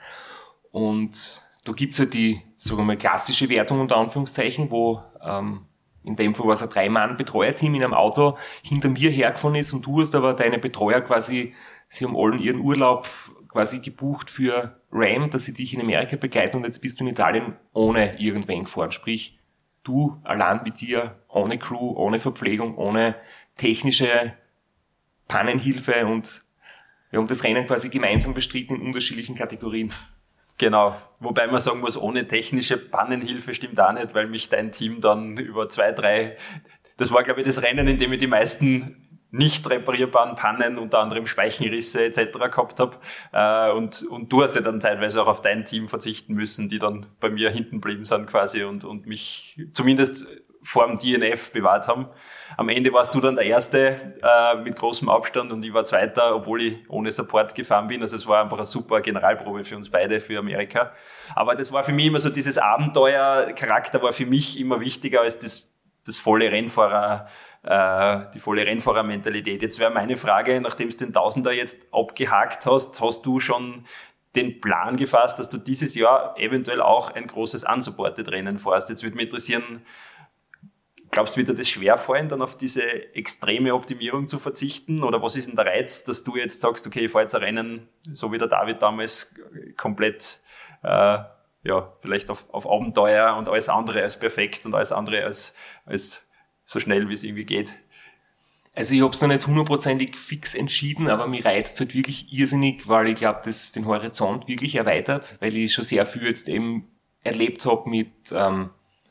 Und da gibt's halt die, sagen wir mal, klassische Wertung unter Anführungszeichen, wo ähm, in dem Fall war es ein Drei-Mann-Betreuerteam in einem Auto hinter mir hergefahren ist und du hast aber deine Betreuer quasi, sie haben allen ihren Urlaub quasi gebucht für Ram, dass sie dich in Amerika begleiten und jetzt bist du in Italien ohne irgendwen gefahren. Sprich, du allein mit dir, ohne Crew, ohne Verpflegung, ohne technische Pannenhilfe und wir haben das Rennen quasi gemeinsam bestritten in unterschiedlichen Kategorien. Genau, wobei man sagen muss, ohne technische Pannenhilfe stimmt auch nicht, weil mich dein Team dann über zwei, drei, das war glaube ich das Rennen, in dem ich die meisten nicht reparierbaren Pannen, unter anderem Speichenrisse et cetera gehabt habe. Äh, und, und du hast ja dann teilweise auch auf dein Team verzichten müssen, die dann bei mir hinten geblieben sind quasi und, und mich zumindest vor dem D N F bewahrt haben. Am Ende warst du dann der Erste äh, mit großem Abstand und ich war Zweiter, obwohl ich ohne Support gefahren bin. Also es war einfach eine super Generalprobe für uns beide, für Amerika. Aber das war für mich immer so, dieses Abenteuercharakter war für mich immer wichtiger als das, das volle Rennfahrer, äh, die volle Rennfahrermentalität. Jetzt wäre meine Frage, nachdem du den Tausender jetzt abgehakt hast, hast du schon den Plan gefasst, dass du dieses Jahr eventuell auch ein großes Unsupported-Rennen fährst. Jetzt würde mich interessieren, glaubst du, wird dir das schwerfallen, dann auf diese extreme Optimierung zu verzichten? Oder was ist denn der Reiz, dass du jetzt sagst, okay, ich fahre jetzt ein Rennen, so wie der David damals, komplett, äh, ja, vielleicht auf, auf Abenteuer und alles andere als perfekt und alles andere als, als so schnell, wie es irgendwie geht? Also ich habe es noch nicht hundertprozentig fix entschieden, aber mir reizt halt wirklich irrsinnig, weil ich glaube, das den Horizont wirklich erweitert, weil ich schon sehr viel jetzt eben erlebt habe mit, ähm,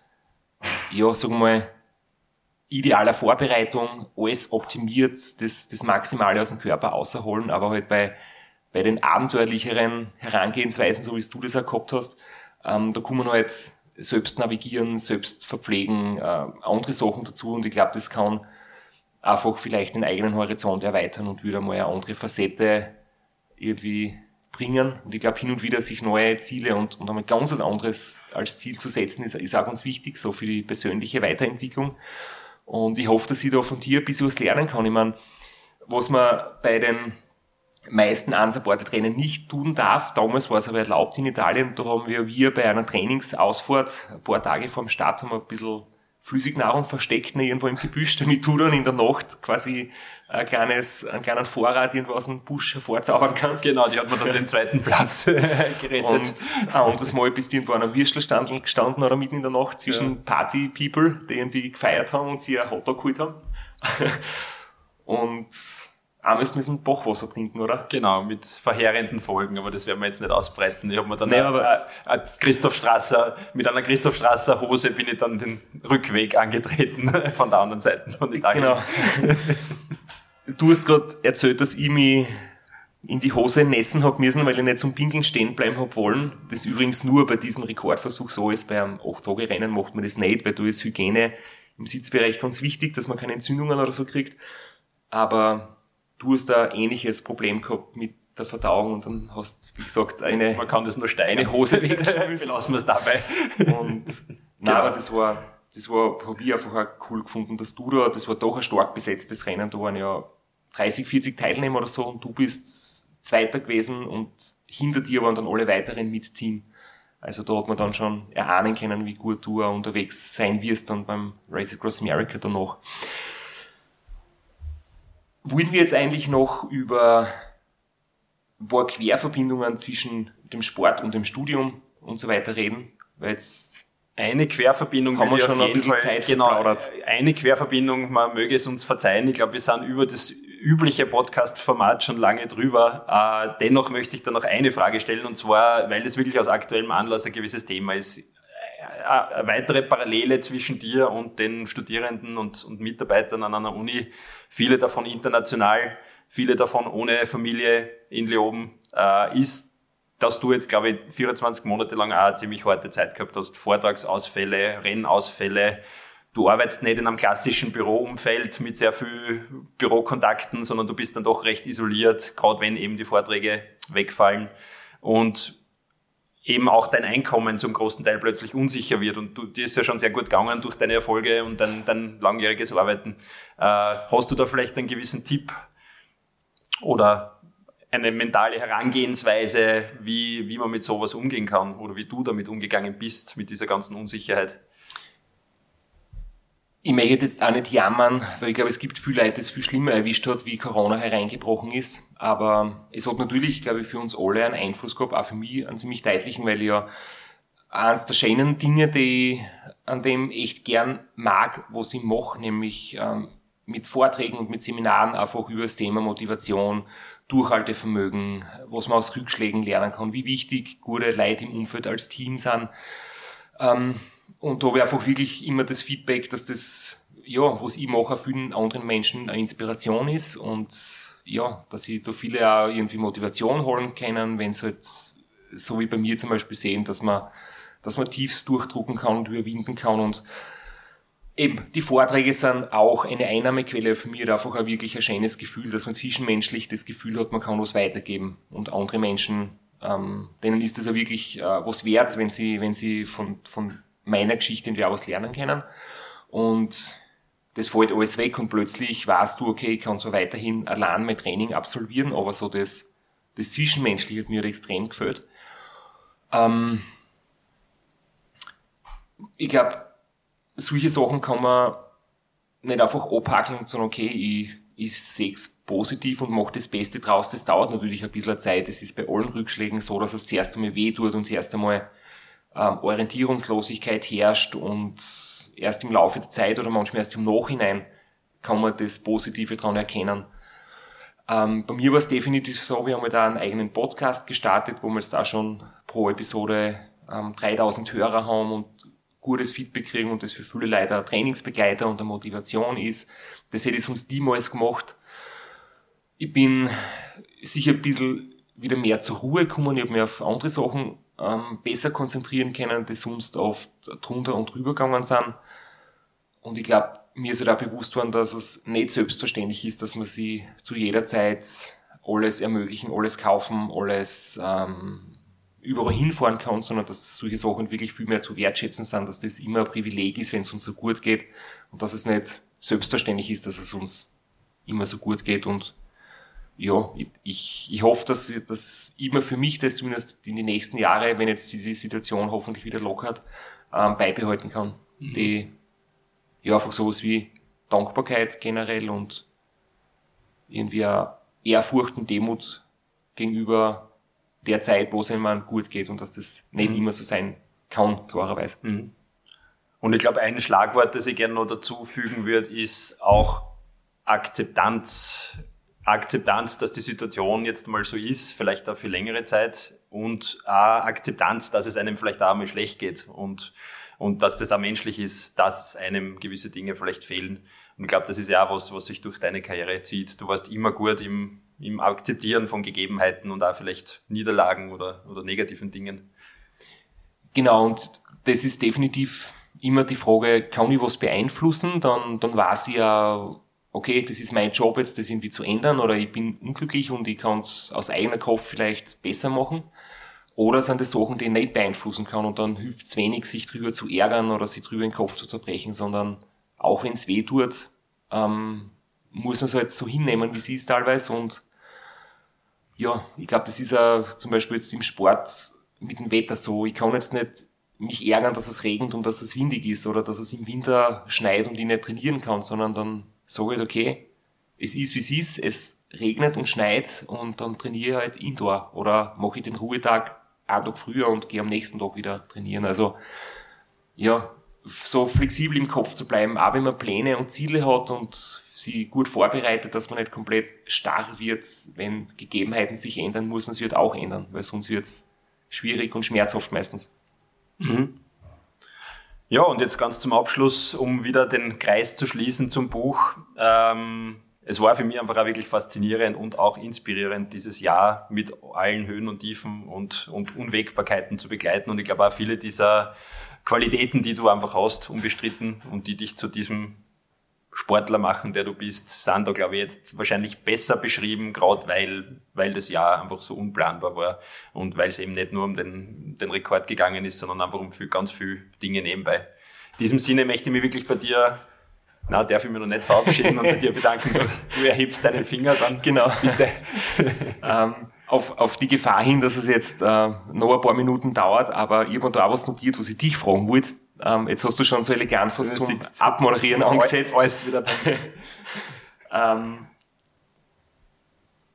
ja, sagen wir mal, idealer Vorbereitung, alles optimiert, das, das Maximale aus dem Körper außerholen, aber halt bei, bei den abenteuerlicheren Herangehensweisen, so wie du das auch gehabt hast, ähm, da kann man halt selbst navigieren, selbst verpflegen, äh, andere Sachen dazu und ich glaube, das kann einfach vielleicht den eigenen Horizont erweitern und wieder mal eine andere Facette irgendwie bringen. Und ich glaube, hin und wieder sich neue Ziele und, und einmal ganz was anderes als Ziel zu setzen, ist, ist auch ganz wichtig, so für die persönliche Weiterentwicklung. Und ich hoffe, dass ich da von dir ein bisschen was lernen kann. Ich meine, was man bei den meisten Unsupported-Rennen nicht tun darf, damals war es aber erlaubt in Italien, da haben wir, wir bei einer Trainingsausfahrt, ein paar Tage vor dem Start, haben wir ein bisschen Flüssignahrung versteckt irgendwo im Gebüsch, damit du dann in der Nacht quasi ein kleines, einen kleinen Vorrat irgendwo aus dem Busch hervorzaubern kannst. Genau, die hat man dann den zweiten Platz gerettet. Und ein anderes Mal bist du irgendwo an einem Würstelstand gestanden oder mitten in der Nacht zwischen ja. Party-People, die irgendwie gefeiert haben und sie ein Hotdog geholt haben. Und auch müssen wir ein Bachwasser trinken, oder? Genau, mit verheerenden Folgen, aber das werden wir jetzt nicht ausbreiten. Ich habe mir dann nee, a, a, a Christoph Strasser, mit einer Christoph Strasser Hose bin ich dann den Rückweg angetreten von der anderen Seite von Italien. Genau. Du hast gerade erzählt, dass ich mich in die Hose nässen habe müssen, weil ich nicht zum Pinkeln stehen bleiben habe wollen. Das übrigens nur bei diesem Rekordversuch so ist. Bei einem acht Tage Rennen macht man das nicht, weil da ist Hygiene im Sitzbereich ganz wichtig, dass man keine Entzündungen oder so kriegt. Aber du hast da ein ähnliches Problem gehabt mit der Verdauung und dann hast, wie gesagt, eine, man kann das nur steigern. Eine Hose wechseln müssen. Lassen wir es dabei. Und, nein, aber das war, das war, habe ich einfach auch cool gefunden, dass du da, das war doch ein stark besetztes Rennen, da waren ja dreißig, vierzig Teilnehmer oder so und du bist Zweiter gewesen und hinter dir waren dann alle weiteren mit Team. Also da hat man dann schon erahnen können, wie gut du auch unterwegs sein wirst dann beim Race Across America danach. Wollen wir jetzt eigentlich noch über ein paar Querverbindungen zwischen dem Sport und dem Studium und so weiter reden? Weil jetzt eine Querverbindung haben wir schon schon ein bisschen Fall, Zeit genau, verplaudert. Eine Querverbindung, man möge es uns verzeihen. Ich glaube, wir sind über das übliche Podcast-Format schon lange drüber. Äh, dennoch möchte ich da noch eine Frage stellen, und zwar, weil es wirklich aus aktuellem Anlass ein gewisses Thema ist. Eine weitere Parallele zwischen dir und den Studierenden und, und Mitarbeitern an einer Uni, viele davon international, viele davon ohne Familie in Leoben, äh, ist, dass du jetzt, glaube ich, vierundzwanzig Monate lang auch eine ziemlich harte Zeit gehabt hast. Vortragsausfälle, Rennausfälle. Du arbeitest nicht in einem klassischen Büroumfeld mit sehr viel Bürokontakten, sondern du bist dann doch recht isoliert, gerade wenn eben die Vorträge wegfallen. Und eben auch dein Einkommen zum großen Teil plötzlich unsicher wird. Und du, dir ist ja schon sehr gut gegangen durch deine Erfolge und dein, dein langjähriges Arbeiten. Äh, hast du da vielleicht einen gewissen Tipp oder eine mentale Herangehensweise, wie, wie man mit sowas umgehen kann oder wie du damit umgegangen bist, mit dieser ganzen Unsicherheit? Ich möchte jetzt auch nicht jammern, weil ich glaube, es gibt viele Leute, die es viel schlimmer erwischt hat, wie Corona hereingebrochen ist. aber es hat natürlich, glaube ich, für uns alle einen Einfluss gehabt, auch für mich einen ziemlich deutlichen, weil ich ja eines der schönen Dinge, die ich an dem echt gern mag, was ich mache, nämlich ähm, mit Vorträgen und mit Seminaren einfach über das Thema Motivation, Durchhaltevermögen, was man aus Rückschlägen lernen kann, wie wichtig gute Leute im Umfeld als Team sind. Ähm, und da habe ich einfach wirklich immer das Feedback, dass das, ja, was ich mache, vielen anderen Menschen eine Inspiration ist und ja, dass sie da viele auch irgendwie Motivation holen können, wenn sie halt, so wie bei mir zum Beispiel sehen, dass man, dass man Tiefs durchdrucken kann und überwinden kann und eben, die Vorträge sind auch eine Einnahmequelle für mich, einfach ein wirklich ein schönes Gefühl, dass man zwischenmenschlich das Gefühl hat, man kann was weitergeben und andere Menschen, ähm, denen ist das ja wirklich äh, was wert, wenn sie, wenn sie von, von meiner Geschichte irgendwie auch was lernen können und das fällt alles weg und plötzlich weißt du, okay, ich kann so weiterhin allein mein Training absolvieren, aber so das, das Zwischenmenschliche hat mir extrem gefällt. Ähm, ich glaube, solche Sachen kann man nicht einfach abhakeln und sagen, okay, ich, ich sehe es positiv und mache das Beste draus. Das dauert natürlich ein bisschen Zeit. Es ist bei allen Rückschlägen so, dass es zuerst einmal weh tut und zuerst einmal ähm, Orientierungslosigkeit herrscht und erst im Laufe der Zeit oder manchmal erst im Nachhinein kann man das Positive daran erkennen. Ähm, bei mir war es definitiv so, wir haben da einen eigenen Podcast gestartet, wo wir jetzt da schon pro Episode ähm, dreitausend Hörer haben und gutes Feedback kriegen und das für viele Leute ein Trainingsbegleiter und eine Motivation ist. Das hätte ich sonst niemals gemacht. Ich bin sicher ein bisschen wieder mehr zur Ruhe gekommen. Ich habe mich auf andere Sachen ähm, besser konzentrieren können, die sonst oft drunter und drüber gegangen sind. Und ich glaube, mir ist halt auch bewusst worden, dass es nicht selbstverständlich ist, dass man sich zu jeder Zeit alles ermöglichen, alles kaufen, alles ähm, überall hinfahren kann, sondern dass solche Sachen wirklich viel mehr zu wertschätzen sind, dass das immer ein Privileg ist, wenn es uns so gut geht und dass es nicht selbstverständlich ist, dass es uns immer so gut geht und ja, ich, ich hoffe, dass, dass immer für mich das zumindest in die nächsten Jahre, wenn jetzt die, die Situation hoffentlich wieder lockert, ähm, beibehalten kann. Mhm. Die, ja, einfach sowas wie Dankbarkeit generell und irgendwie eine Ehrfurcht und Demut gegenüber der Zeit, wo es einem gut geht und dass das nicht mhm. immer so sein kann, klarerweise. Mhm. Und ich glaube, ein Schlagwort, das ich gerne noch dazu fügen würde, ist auch Akzeptanz. Akzeptanz, dass die Situation jetzt mal so ist, vielleicht auch für längere Zeit und auch Akzeptanz, dass es einem vielleicht auch mal schlecht geht und, und dass das auch menschlich ist, dass einem gewisse Dinge vielleicht fehlen. Und ich glaube, das ist ja auch was, was sich durch deine Karriere zieht. Du warst immer gut im im Akzeptieren von Gegebenheiten und auch vielleicht Niederlagen oder, oder negativen Dingen. Genau, und das ist definitiv immer die Frage, kann ich was beeinflussen? Dann, dann weiß ich ja, okay, das ist mein Job jetzt, das irgendwie zu ändern oder ich bin unglücklich und ich kann es aus eigener Kraft vielleicht besser machen. Oder sind das Sachen, die ich nicht beeinflussen kann und dann hilft es wenig, sich drüber zu ärgern oder sich drüber den Kopf zu zerbrechen, sondern auch wenn es weh tut, ähm, muss man es halt so hinnehmen, wie es ist teilweise und ja, ich glaube, das ist ja zum Beispiel jetzt im Sport mit dem Wetter so. Ich kann jetzt nicht mich ärgern, dass es regnet und dass es windig ist oder dass es im Winter schneit und ich nicht trainieren kann, sondern dann sage ich, okay, es ist, wie es ist, es regnet und schneit und dann trainiere ich halt indoor oder mache ich den Ruhetag einen Tag früher und gehe am nächsten Tag wieder trainieren. Also ja, so flexibel im Kopf zu bleiben, auch wenn man Pläne und Ziele hat und sie gut vorbereitet, dass man nicht komplett starr wird. Wenn Gegebenheiten sich ändern, muss man sie halt auch ändern, weil sonst wird es schwierig und schmerzhaft meistens. Mhm. Ja, und jetzt ganz zum Abschluss, um wieder den Kreis zu schließen zum Buch. Ähm, es war für mich einfach auch wirklich faszinierend und auch inspirierend, dieses Jahr mit allen Höhen und Tiefen und, und Unwägbarkeiten zu begleiten. Und ich glaube auch viele dieser Qualitäten, die du einfach hast, unbestritten und die dich zu diesem Sportler machen, der du bist, sind da, glaube ich, jetzt wahrscheinlich besser beschrieben, gerade weil, weil das Jahr einfach so unplanbar war und weil es eben nicht nur um den, den Rekord gegangen ist, sondern einfach um viel, ganz viele Dinge nebenbei. In diesem Sinne möchte ich mich wirklich bei dir, na, darf ich mich noch nicht verabschieden und bei dir bedanken. Du, du erhebst deinen Finger dann. Genau. Bitte. ähm, auf, auf die Gefahr hin, dass es jetzt äh, noch ein paar Minuten dauert, aber ich habe da auch was notiert, was ich dich fragen wollte. Ähm, jetzt hast du schon so elegant fast zum sitzt, Abmoderieren sitzt, angesetzt. Alles wieder dran. ähm,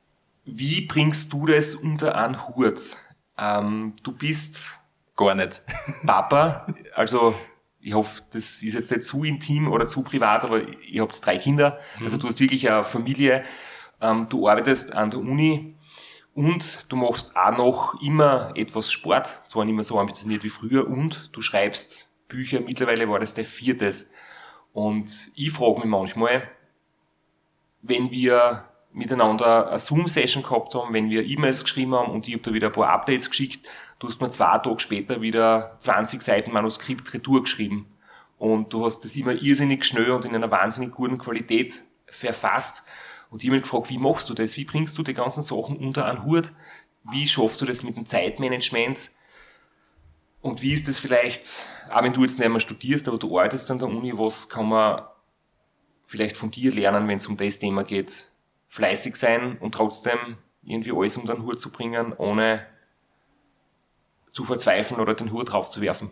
Wie bringst du das unter einen Hut? Ähm, du bist gar nicht Papa, also ich hoffe, das ist jetzt nicht zu intim oder zu privat, aber ihr habt drei Kinder, also du hast wirklich eine Familie, ähm, du arbeitest an der Uni und du machst auch noch immer etwas Sport, zwar nicht mehr so ambitioniert wie früher, und du schreibst Bücher, mittlerweile war das dein viertes. Und ich frage mich manchmal, wenn wir miteinander eine Zoom-Session gehabt haben, wenn wir E-Mails geschrieben haben und ich habe da wieder ein paar Updates geschickt, du hast mir zwei Tage später wieder zwanzig Seiten Manuskript retour geschrieben. Und du hast das immer irrsinnig schnell und in einer wahnsinnig guten Qualität verfasst. Und ich habe mich gefragt, wie machst du das? Wie bringst du die ganzen Sachen unter einen Hut? Wie schaffst du das mit dem Zeitmanagement? Und wie ist das vielleicht, auch wenn du jetzt nicht mehr studierst, aber du arbeitest an der Uni, was kann man vielleicht von dir lernen, wenn es um das Thema geht? Fleißig sein und trotzdem irgendwie alles unter den Hut zu bringen, ohne zu verzweifeln oder den Hut draufzuwerfen.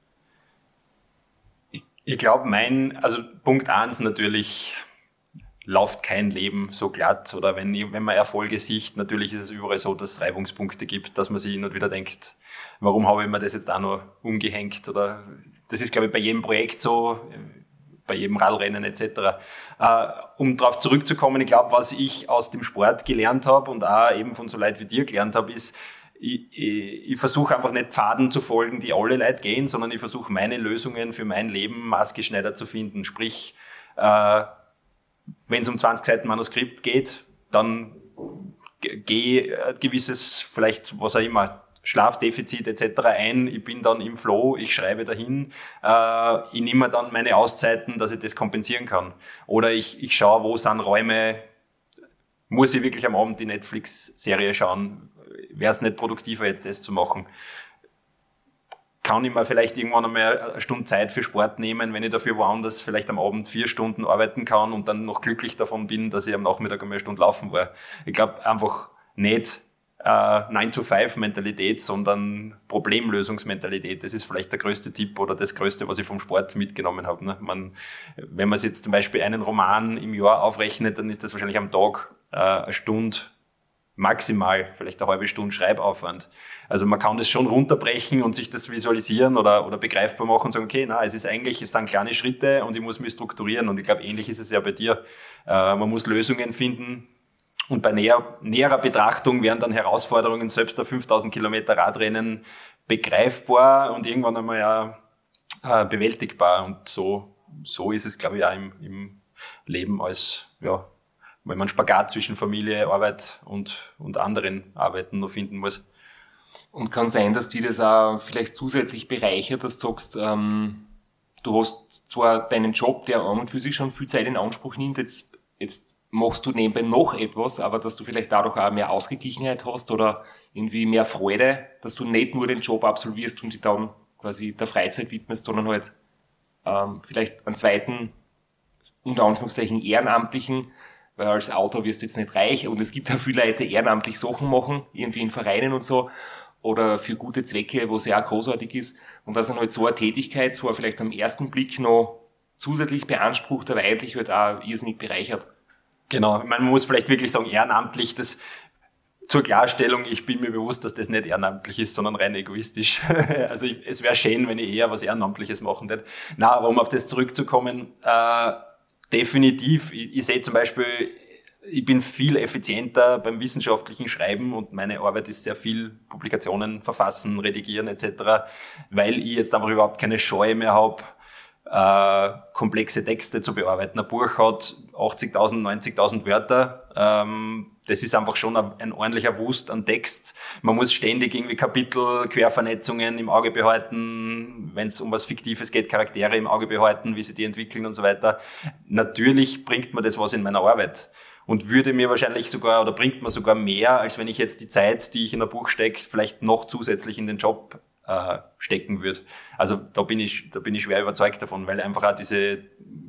Ich, ich glaube, mein, also Punkt eins natürlich, läuft kein Leben so glatt, oder wenn, wenn man Erfolge sieht, natürlich ist es überall so, dass es Reibungspunkte gibt, dass man sich hin und wieder denkt, warum habe ich mir das jetzt auch noch umgehängt, oder das ist, glaube ich, bei jedem Projekt so, bei jedem Radrennen et cetera. Äh, um darauf zurückzukommen, ich glaube, was ich aus dem Sport gelernt habe und auch eben von so Leuten wie dir gelernt habe, ist, ich, ich, ich versuche einfach nicht Pfaden zu folgen, die alle Leute gehen, sondern ich versuche meine Lösungen für mein Leben maßgeschneidert zu finden. Sprich, äh, wenn es um zwanzig Seiten Manuskript geht, dann gehe ein gewisses, vielleicht was auch immer, Schlafdefizit et cetera ein, ich bin dann im Flow, ich schreibe dahin, äh, ich nehme mir dann meine Auszeiten, dass ich das kompensieren kann. Oder ich, ich schaue, wo sind Räume, muss ich wirklich am Abend die Netflix-Serie schauen, wäre es nicht produktiver, jetzt das zu machen. Kann ich mir vielleicht irgendwann einmal eine Stunde Zeit für Sport nehmen, wenn ich dafür woanders vielleicht am Abend vier Stunden arbeiten kann und dann noch glücklich davon bin, dass ich am Nachmittag einmal eine Stunde laufen war. Ich glaube einfach nicht äh, nine to five Mentalität, sondern Problemlösungsmentalität. Das ist vielleicht der größte Tipp oder das Größte, was ich vom Sport mitgenommen habe. Ne? Man, wenn man jetzt zum Beispiel einen Roman im Jahr aufrechnet, dann ist das wahrscheinlich am Tag äh, eine Stunde maximal, vielleicht eine halbe Stunde Schreibaufwand. Also man kann das schon runterbrechen und sich das visualisieren oder, oder begreifbar machen und sagen, okay, na, es ist eigentlich, es sind kleine Schritte und ich muss mich strukturieren, und ich glaube, ähnlich ist es ja bei dir. Äh, man muss Lösungen finden, und bei näher, näherer Betrachtung werden dann Herausforderungen selbst der fünftausend Kilometer Radrennen begreifbar und irgendwann einmal ja äh, bewältigbar, und so, so ist es, glaube ich, auch im, im Leben als, ja, wenn man Spagat zwischen Familie, Arbeit und, und anderen Arbeiten noch finden muss. Und kann sein, dass die das auch vielleicht zusätzlich bereichert, dass du sagst, ähm, du hast zwar deinen Job, der an und für sich schon viel Zeit in Anspruch nimmt, jetzt, jetzt machst du nebenbei noch etwas, aber dass du vielleicht dadurch auch mehr Ausgeglichenheit hast oder irgendwie mehr Freude, dass du nicht nur den Job absolvierst und dich dann quasi der Freizeit widmest, sondern halt ähm, vielleicht einen zweiten, unter Anführungszeichen, ehrenamtlichen, weil als Autor wirst du jetzt nicht reich, und es gibt auch viele Leute, die ehrenamtlich Sachen machen, irgendwie in Vereinen und so, oder für gute Zwecke, wo sehr auch großartig ist. Und das ist halt so eine Tätigkeit, zwar vielleicht am ersten Blick noch zusätzlich beansprucht, aber eigentlich halt auch irrsinnig bereichert. Genau, man muss vielleicht wirklich sagen, ehrenamtlich, das zur Klarstellung, ich bin mir bewusst, dass das nicht ehrenamtlich ist, sondern rein egoistisch. Also ich, es wäre schön, wenn ich eher was Ehrenamtliches machen würde. Na, aber um auf das zurückzukommen, äh, definitiv. Ich, ich sehe zum Beispiel, ich bin viel effizienter beim wissenschaftlichen Schreiben, und meine Arbeit ist sehr viel Publikationen verfassen, redigieren et cetera, weil ich jetzt einfach überhaupt keine Scheu mehr habe, äh, komplexe Texte zu bearbeiten. Ein Buch hat achtzigtausend, neunzigtausend Wörter. Ähm, das ist einfach schon ein, ein ordentlicher Wust an Text. Man muss ständig irgendwie Kapitel, Quervernetzungen im Auge behalten, wenn es um was Fiktives geht, Charaktere im Auge behalten, wie sie die entwickeln und so weiter. Natürlich bringt mir das was in meiner Arbeit und würde mir wahrscheinlich sogar, oder bringt mir sogar mehr, als wenn ich jetzt die Zeit, die ich in ein Buch stecke, vielleicht noch zusätzlich in den Job äh, stecken würde. Also da bin ich, da bin ich schwer überzeugt davon, weil einfach auch diese,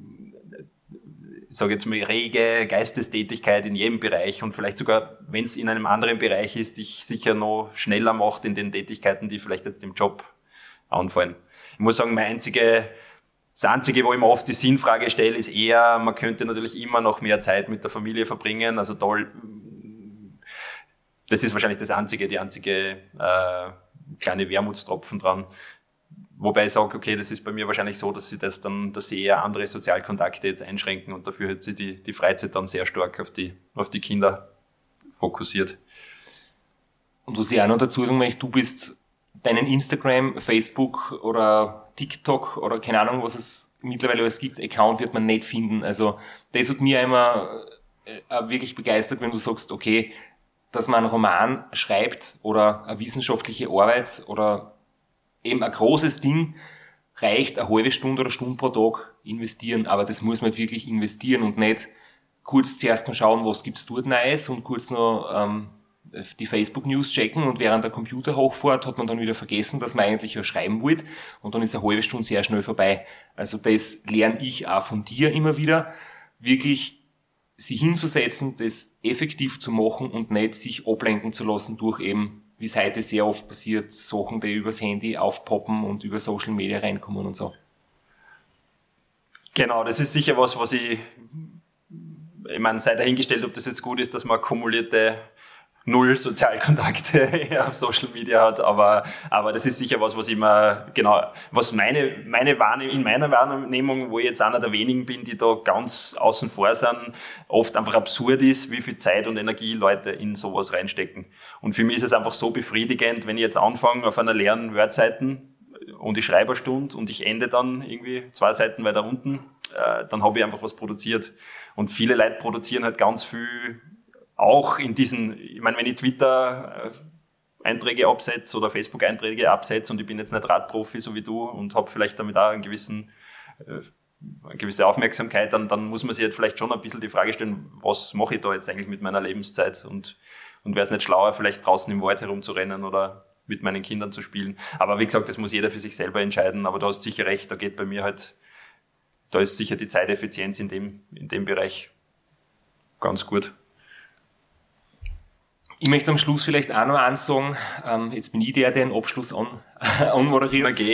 ich sage jetzt mal, rege Geistestätigkeit in jedem Bereich, und vielleicht sogar, wenn es in einem anderen Bereich ist, dich sicher noch schneller macht in den Tätigkeiten, die vielleicht jetzt im Job anfallen. Ich muss sagen, mein einzige, das Einzige, wo ich mir oft die Sinnfrage stelle, ist eher, man könnte natürlich immer noch mehr Zeit mit der Familie verbringen. Also toll, das ist wahrscheinlich das einzige, die einzige äh, kleine Wermutstropfen dran. Wobei ich sage, okay, das ist bei mir wahrscheinlich so, dass sie das dann, dass sie eher andere Sozialkontakte jetzt einschränken und dafür hat sie die, die Freizeit dann sehr stark auf die, auf die Kinder fokussiert. Und was ich auch noch dazu sagen möchte, du bist deinen Instagram, Facebook oder TikTok oder keine Ahnung, was es mittlerweile alles gibt, Account wird man nicht finden. Also das hat mir immer äh, wirklich begeistert, wenn du sagst, okay, dass man einen Roman schreibt oder eine wissenschaftliche Arbeit oder eben ein großes Ding, reicht eine halbe Stunde oder Stunde pro Tag investieren, aber das muss man halt wirklich investieren und nicht kurz zuerst noch schauen, was gibt's dort Neues und kurz noch ähm, die Facebook-News checken und während der Computer hochfährt, hat man dann wieder vergessen, dass man eigentlich ja schreiben wollte und dann ist eine halbe Stunde sehr schnell vorbei. Also das lerne ich auch von dir immer wieder, wirklich sich hinzusetzen, das effektiv zu machen und nicht sich ablenken zu lassen durch eben, wie es heute sehr oft passiert, Sachen, die übers Handy aufpoppen und über Social Media reinkommen und so. Genau, das ist sicher was, was ich, ich meine, sei dahingestellt, ob das jetzt gut ist, dass man kumulierte null Sozialkontakte auf Social Media hat, aber, aber das ist sicher was, was immer, genau, was meine, meine Wahrnehmung, in meiner Wahrnehmung, wo ich jetzt einer der wenigen bin, die da ganz außen vor sind, oft einfach absurd ist, wie viel Zeit und Energie Leute in sowas reinstecken. Und für mich ist es einfach so befriedigend, wenn ich jetzt anfange auf einer leeren Wordseiten und ich schreibe eine Stunde und ich ende dann irgendwie zwei Seiten weiter unten, äh, dann habe ich einfach was produziert. Und viele Leute produzieren halt ganz viel auch in diesen, ich meine, wenn ich Twitter-Einträge absetze oder Facebook-Einträge absetze und ich bin jetzt nicht Radprofi, so wie du, und habe vielleicht damit auch einen gewissen, äh, eine gewisse Aufmerksamkeit, dann, dann muss man sich halt vielleicht schon ein bisschen die Frage stellen, was mache ich da jetzt eigentlich mit meiner Lebenszeit? Und, und wäre es nicht schlauer, vielleicht draußen im Wald herumzurennen oder mit meinen Kindern zu spielen? Aber wie gesagt, das muss jeder für sich selber entscheiden, aber du hast sicher recht, da geht bei mir halt, da ist sicher die Zeiteffizienz in dem, in dem Bereich ganz gut. Ich möchte am Schluss vielleicht auch noch eins sagen, ähm, jetzt bin ich der, der den Abschluss an, anmoderiert. Okay.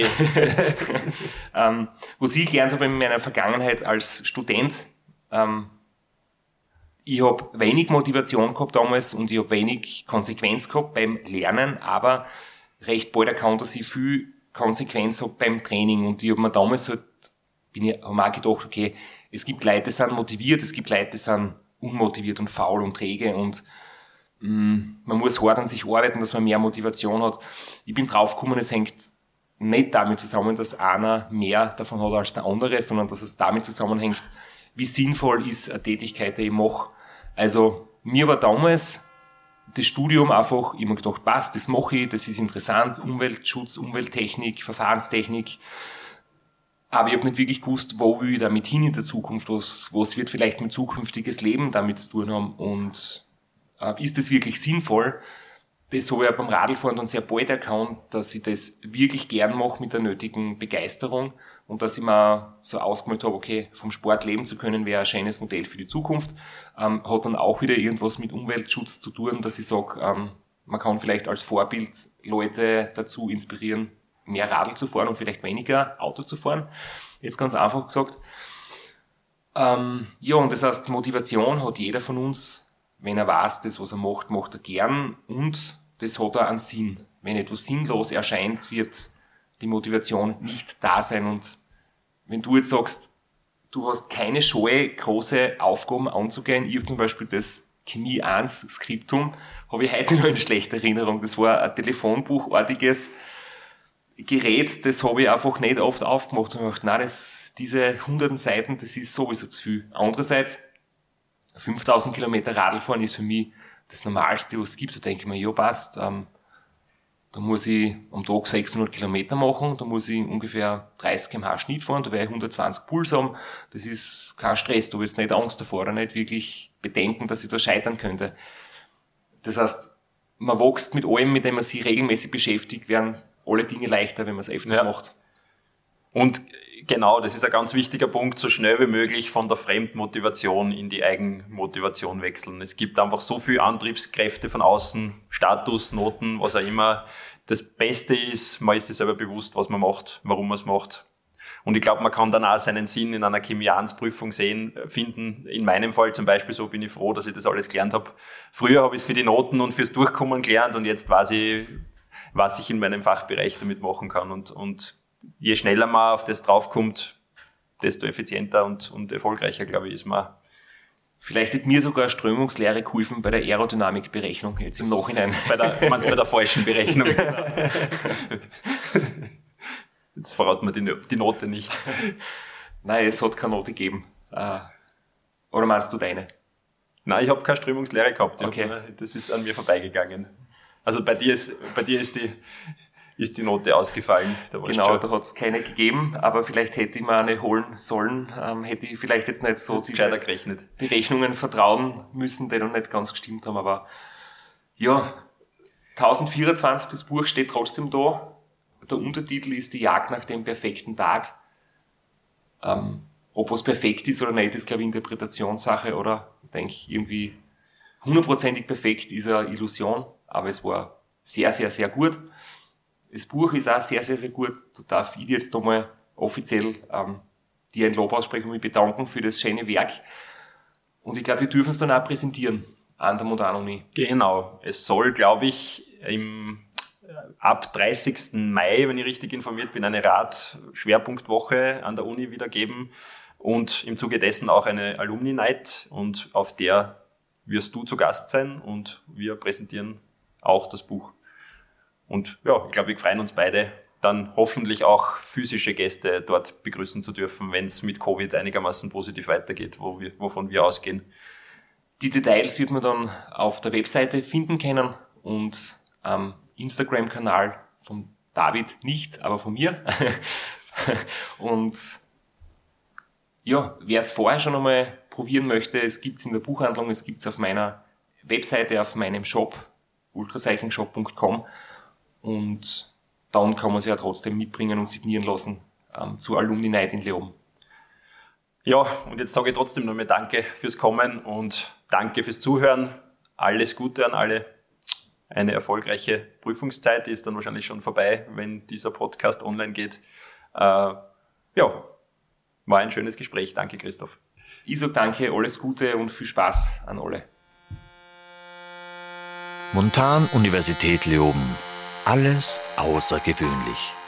ähm, was ich gelernt habe in meiner Vergangenheit als Student, ähm, ich habe wenig Motivation gehabt damals und ich habe wenig Konsequenz gehabt beim Lernen, aber recht bald erkannt, dass ich viel Konsequenz habe beim Training und ich habe mir damals halt, bin ich, habe mir auch gedacht, okay, es gibt Leute, die sind motiviert, es gibt Leute, die sind unmotiviert und faul und träge und man muss hart an sich arbeiten, dass man mehr Motivation hat. Ich bin draufgekommen, es hängt nicht damit zusammen, dass einer mehr davon hat als der andere, sondern dass es damit zusammenhängt, wie sinnvoll ist eine Tätigkeit, die ich mache. Also mir war damals das Studium einfach, ich habe mir gedacht, passt, das mache ich, das ist interessant, Umweltschutz, Umwelttechnik, Verfahrenstechnik, aber ich habe nicht wirklich gewusst, wo will ich damit hin in der Zukunft, was, was wird vielleicht mein zukünftiges Leben damit zu tun haben und ist das wirklich sinnvoll? Das habe ich auch beim Radlfahren dann sehr bald erkannt, dass ich das wirklich gern mache mit der nötigen Begeisterung und dass ich mir so ausgemalt habe, okay, vom Sport leben zu können, wäre ein schönes Modell für die Zukunft. Ähm, hat dann auch wieder irgendwas mit Umweltschutz zu tun, dass ich sage, ähm, man kann vielleicht als Vorbild Leute dazu inspirieren, mehr Radl zu fahren und vielleicht weniger Auto zu fahren. Jetzt ganz einfach gesagt. Ähm, ja, und das heißt, Motivation hat jeder von uns. Wenn er weiß, das, was er macht, macht er gern und das hat auch einen Sinn. Wenn etwas sinnlos erscheint, wird die Motivation nicht da sein. Und wenn du jetzt sagst, du hast keine Scheu, große Aufgaben anzugehen, ich habe zum Beispiel das Chemie eins Skriptum, habe ich heute noch in schlechter Erinnerung. Das war ein telefonbuchartiges Gerät, das habe ich einfach nicht oft aufgemacht und gedacht, nein, das, diese hunderten Seiten, das ist sowieso zu viel. Andererseits, fünftausend Kilometer Radlfahren ist für mich das Normalste, was es gibt. Da denke ich mir, ja passt, ähm, da muss ich am Tag sechshundert Kilometer machen, da muss ich ungefähr dreißig Kilometer pro Stunde Schnitt fahren, da werde ich hundertzwanzig Puls haben. Das ist kein Stress, da habe ich jetzt nicht Angst davor oder nicht wirklich Bedenken, dass ich da scheitern könnte. Das heißt, man wächst mit allem, mit dem man sich regelmäßig beschäftigt, werden alle Dinge leichter, wenn man es öfters ja. macht. Und genau, das ist ein ganz wichtiger Punkt, so schnell wie möglich von der Fremdmotivation in die Eigenmotivation wechseln. Es gibt einfach so viele Antriebskräfte von außen, Status, Noten, was auch immer. Das Beste ist, man ist sich selber bewusst, was man macht, warum man es macht. Und ich glaube, man kann dann auch seinen Sinn in einer Chemiansprüfung sehen, finden. In meinem Fall zum Beispiel, so bin ich froh, dass ich das alles gelernt habe. Früher habe ich es für die Noten und fürs Durchkommen gelernt und jetzt weiß ich, was ich in meinem Fachbereich damit machen kann. Und, und je schneller man auf das draufkommt, desto effizienter und, und erfolgreicher, glaube ich, ist man. Vielleicht hätte mir sogar Strömungslehre geholfen bei der Aerodynamikberechnung, jetzt im Nachhinein. Bei der, meinst du bei der falschen Berechnung? Jetzt verraten wir die, die Note nicht. Nein, es hat keine Note gegeben. Oder meinst du deine? Nein, ich habe keine Strömungslehre gehabt. Okay. Hab, das ist an mir vorbeigegangen. Also bei dir ist, bei dir ist die, ist die Note ausgefallen. Da genau, da hat es keine gegeben, aber vielleicht hätte ich mir eine holen sollen, ähm, hätte ich vielleicht jetzt nicht so diese gerechnet. Berechnungen vertrauen müssen, die noch nicht ganz gestimmt haben, aber ja, tausendvierundzwanzig, das Buch steht trotzdem da. Der Untertitel ist die Jagd nach dem perfekten Tag. Ähm, ob was perfekt ist oder nicht, ist, glaube ich, Interpretationssache, oder? Ich denke, irgendwie hundertprozentig perfekt ist eine Illusion, aber es war sehr, sehr, sehr gut. Das Buch ist auch sehr, sehr, sehr gut. Da darf ich dir jetzt nochmal offiziell ähm, dir ein Lob aussprechen und mich bedanken für das schöne Werk. Und ich glaube, wir dürfen es dann auch präsentieren an der Modern-Uni. Genau. Es soll, glaube ich, im ab dreißigsten Mai, wenn ich richtig informiert bin, eine Rad-Schwerpunktwoche an der Uni wieder geben und im Zuge dessen auch eine Alumni-Night, und auf der wirst du zu Gast sein und wir präsentieren auch das Buch. Und ja, ich glaube, wir freuen uns beide, dann hoffentlich auch physische Gäste dort begrüßen zu dürfen, wenn es mit Covid einigermaßen positiv weitergeht, wo wir, wovon wir ausgehen. Die Details wird man dann auf der Webseite finden können und am Instagram-Kanal von David nicht, aber von mir. Und ja, wer es vorher schon einmal probieren möchte, es gibt es in der Buchhandlung, es gibt es auf meiner Webseite, auf meinem Shop, ultracyclingshop punkt com, und dann kann man sich ja trotzdem mitbringen und signieren lassen ähm, zur Alumni Night in Leoben. Ja, und jetzt sage ich trotzdem noch mal Danke fürs Kommen und danke fürs Zuhören. Alles Gute an alle. Eine erfolgreiche Prüfungszeit, die ist dann wahrscheinlich schon vorbei, wenn dieser Podcast online geht. Äh, ja, war ein schönes Gespräch. Danke, Christoph. Ich sage danke, alles Gute und viel Spaß an alle. Montan-Universität Leoben. Alles außergewöhnlich.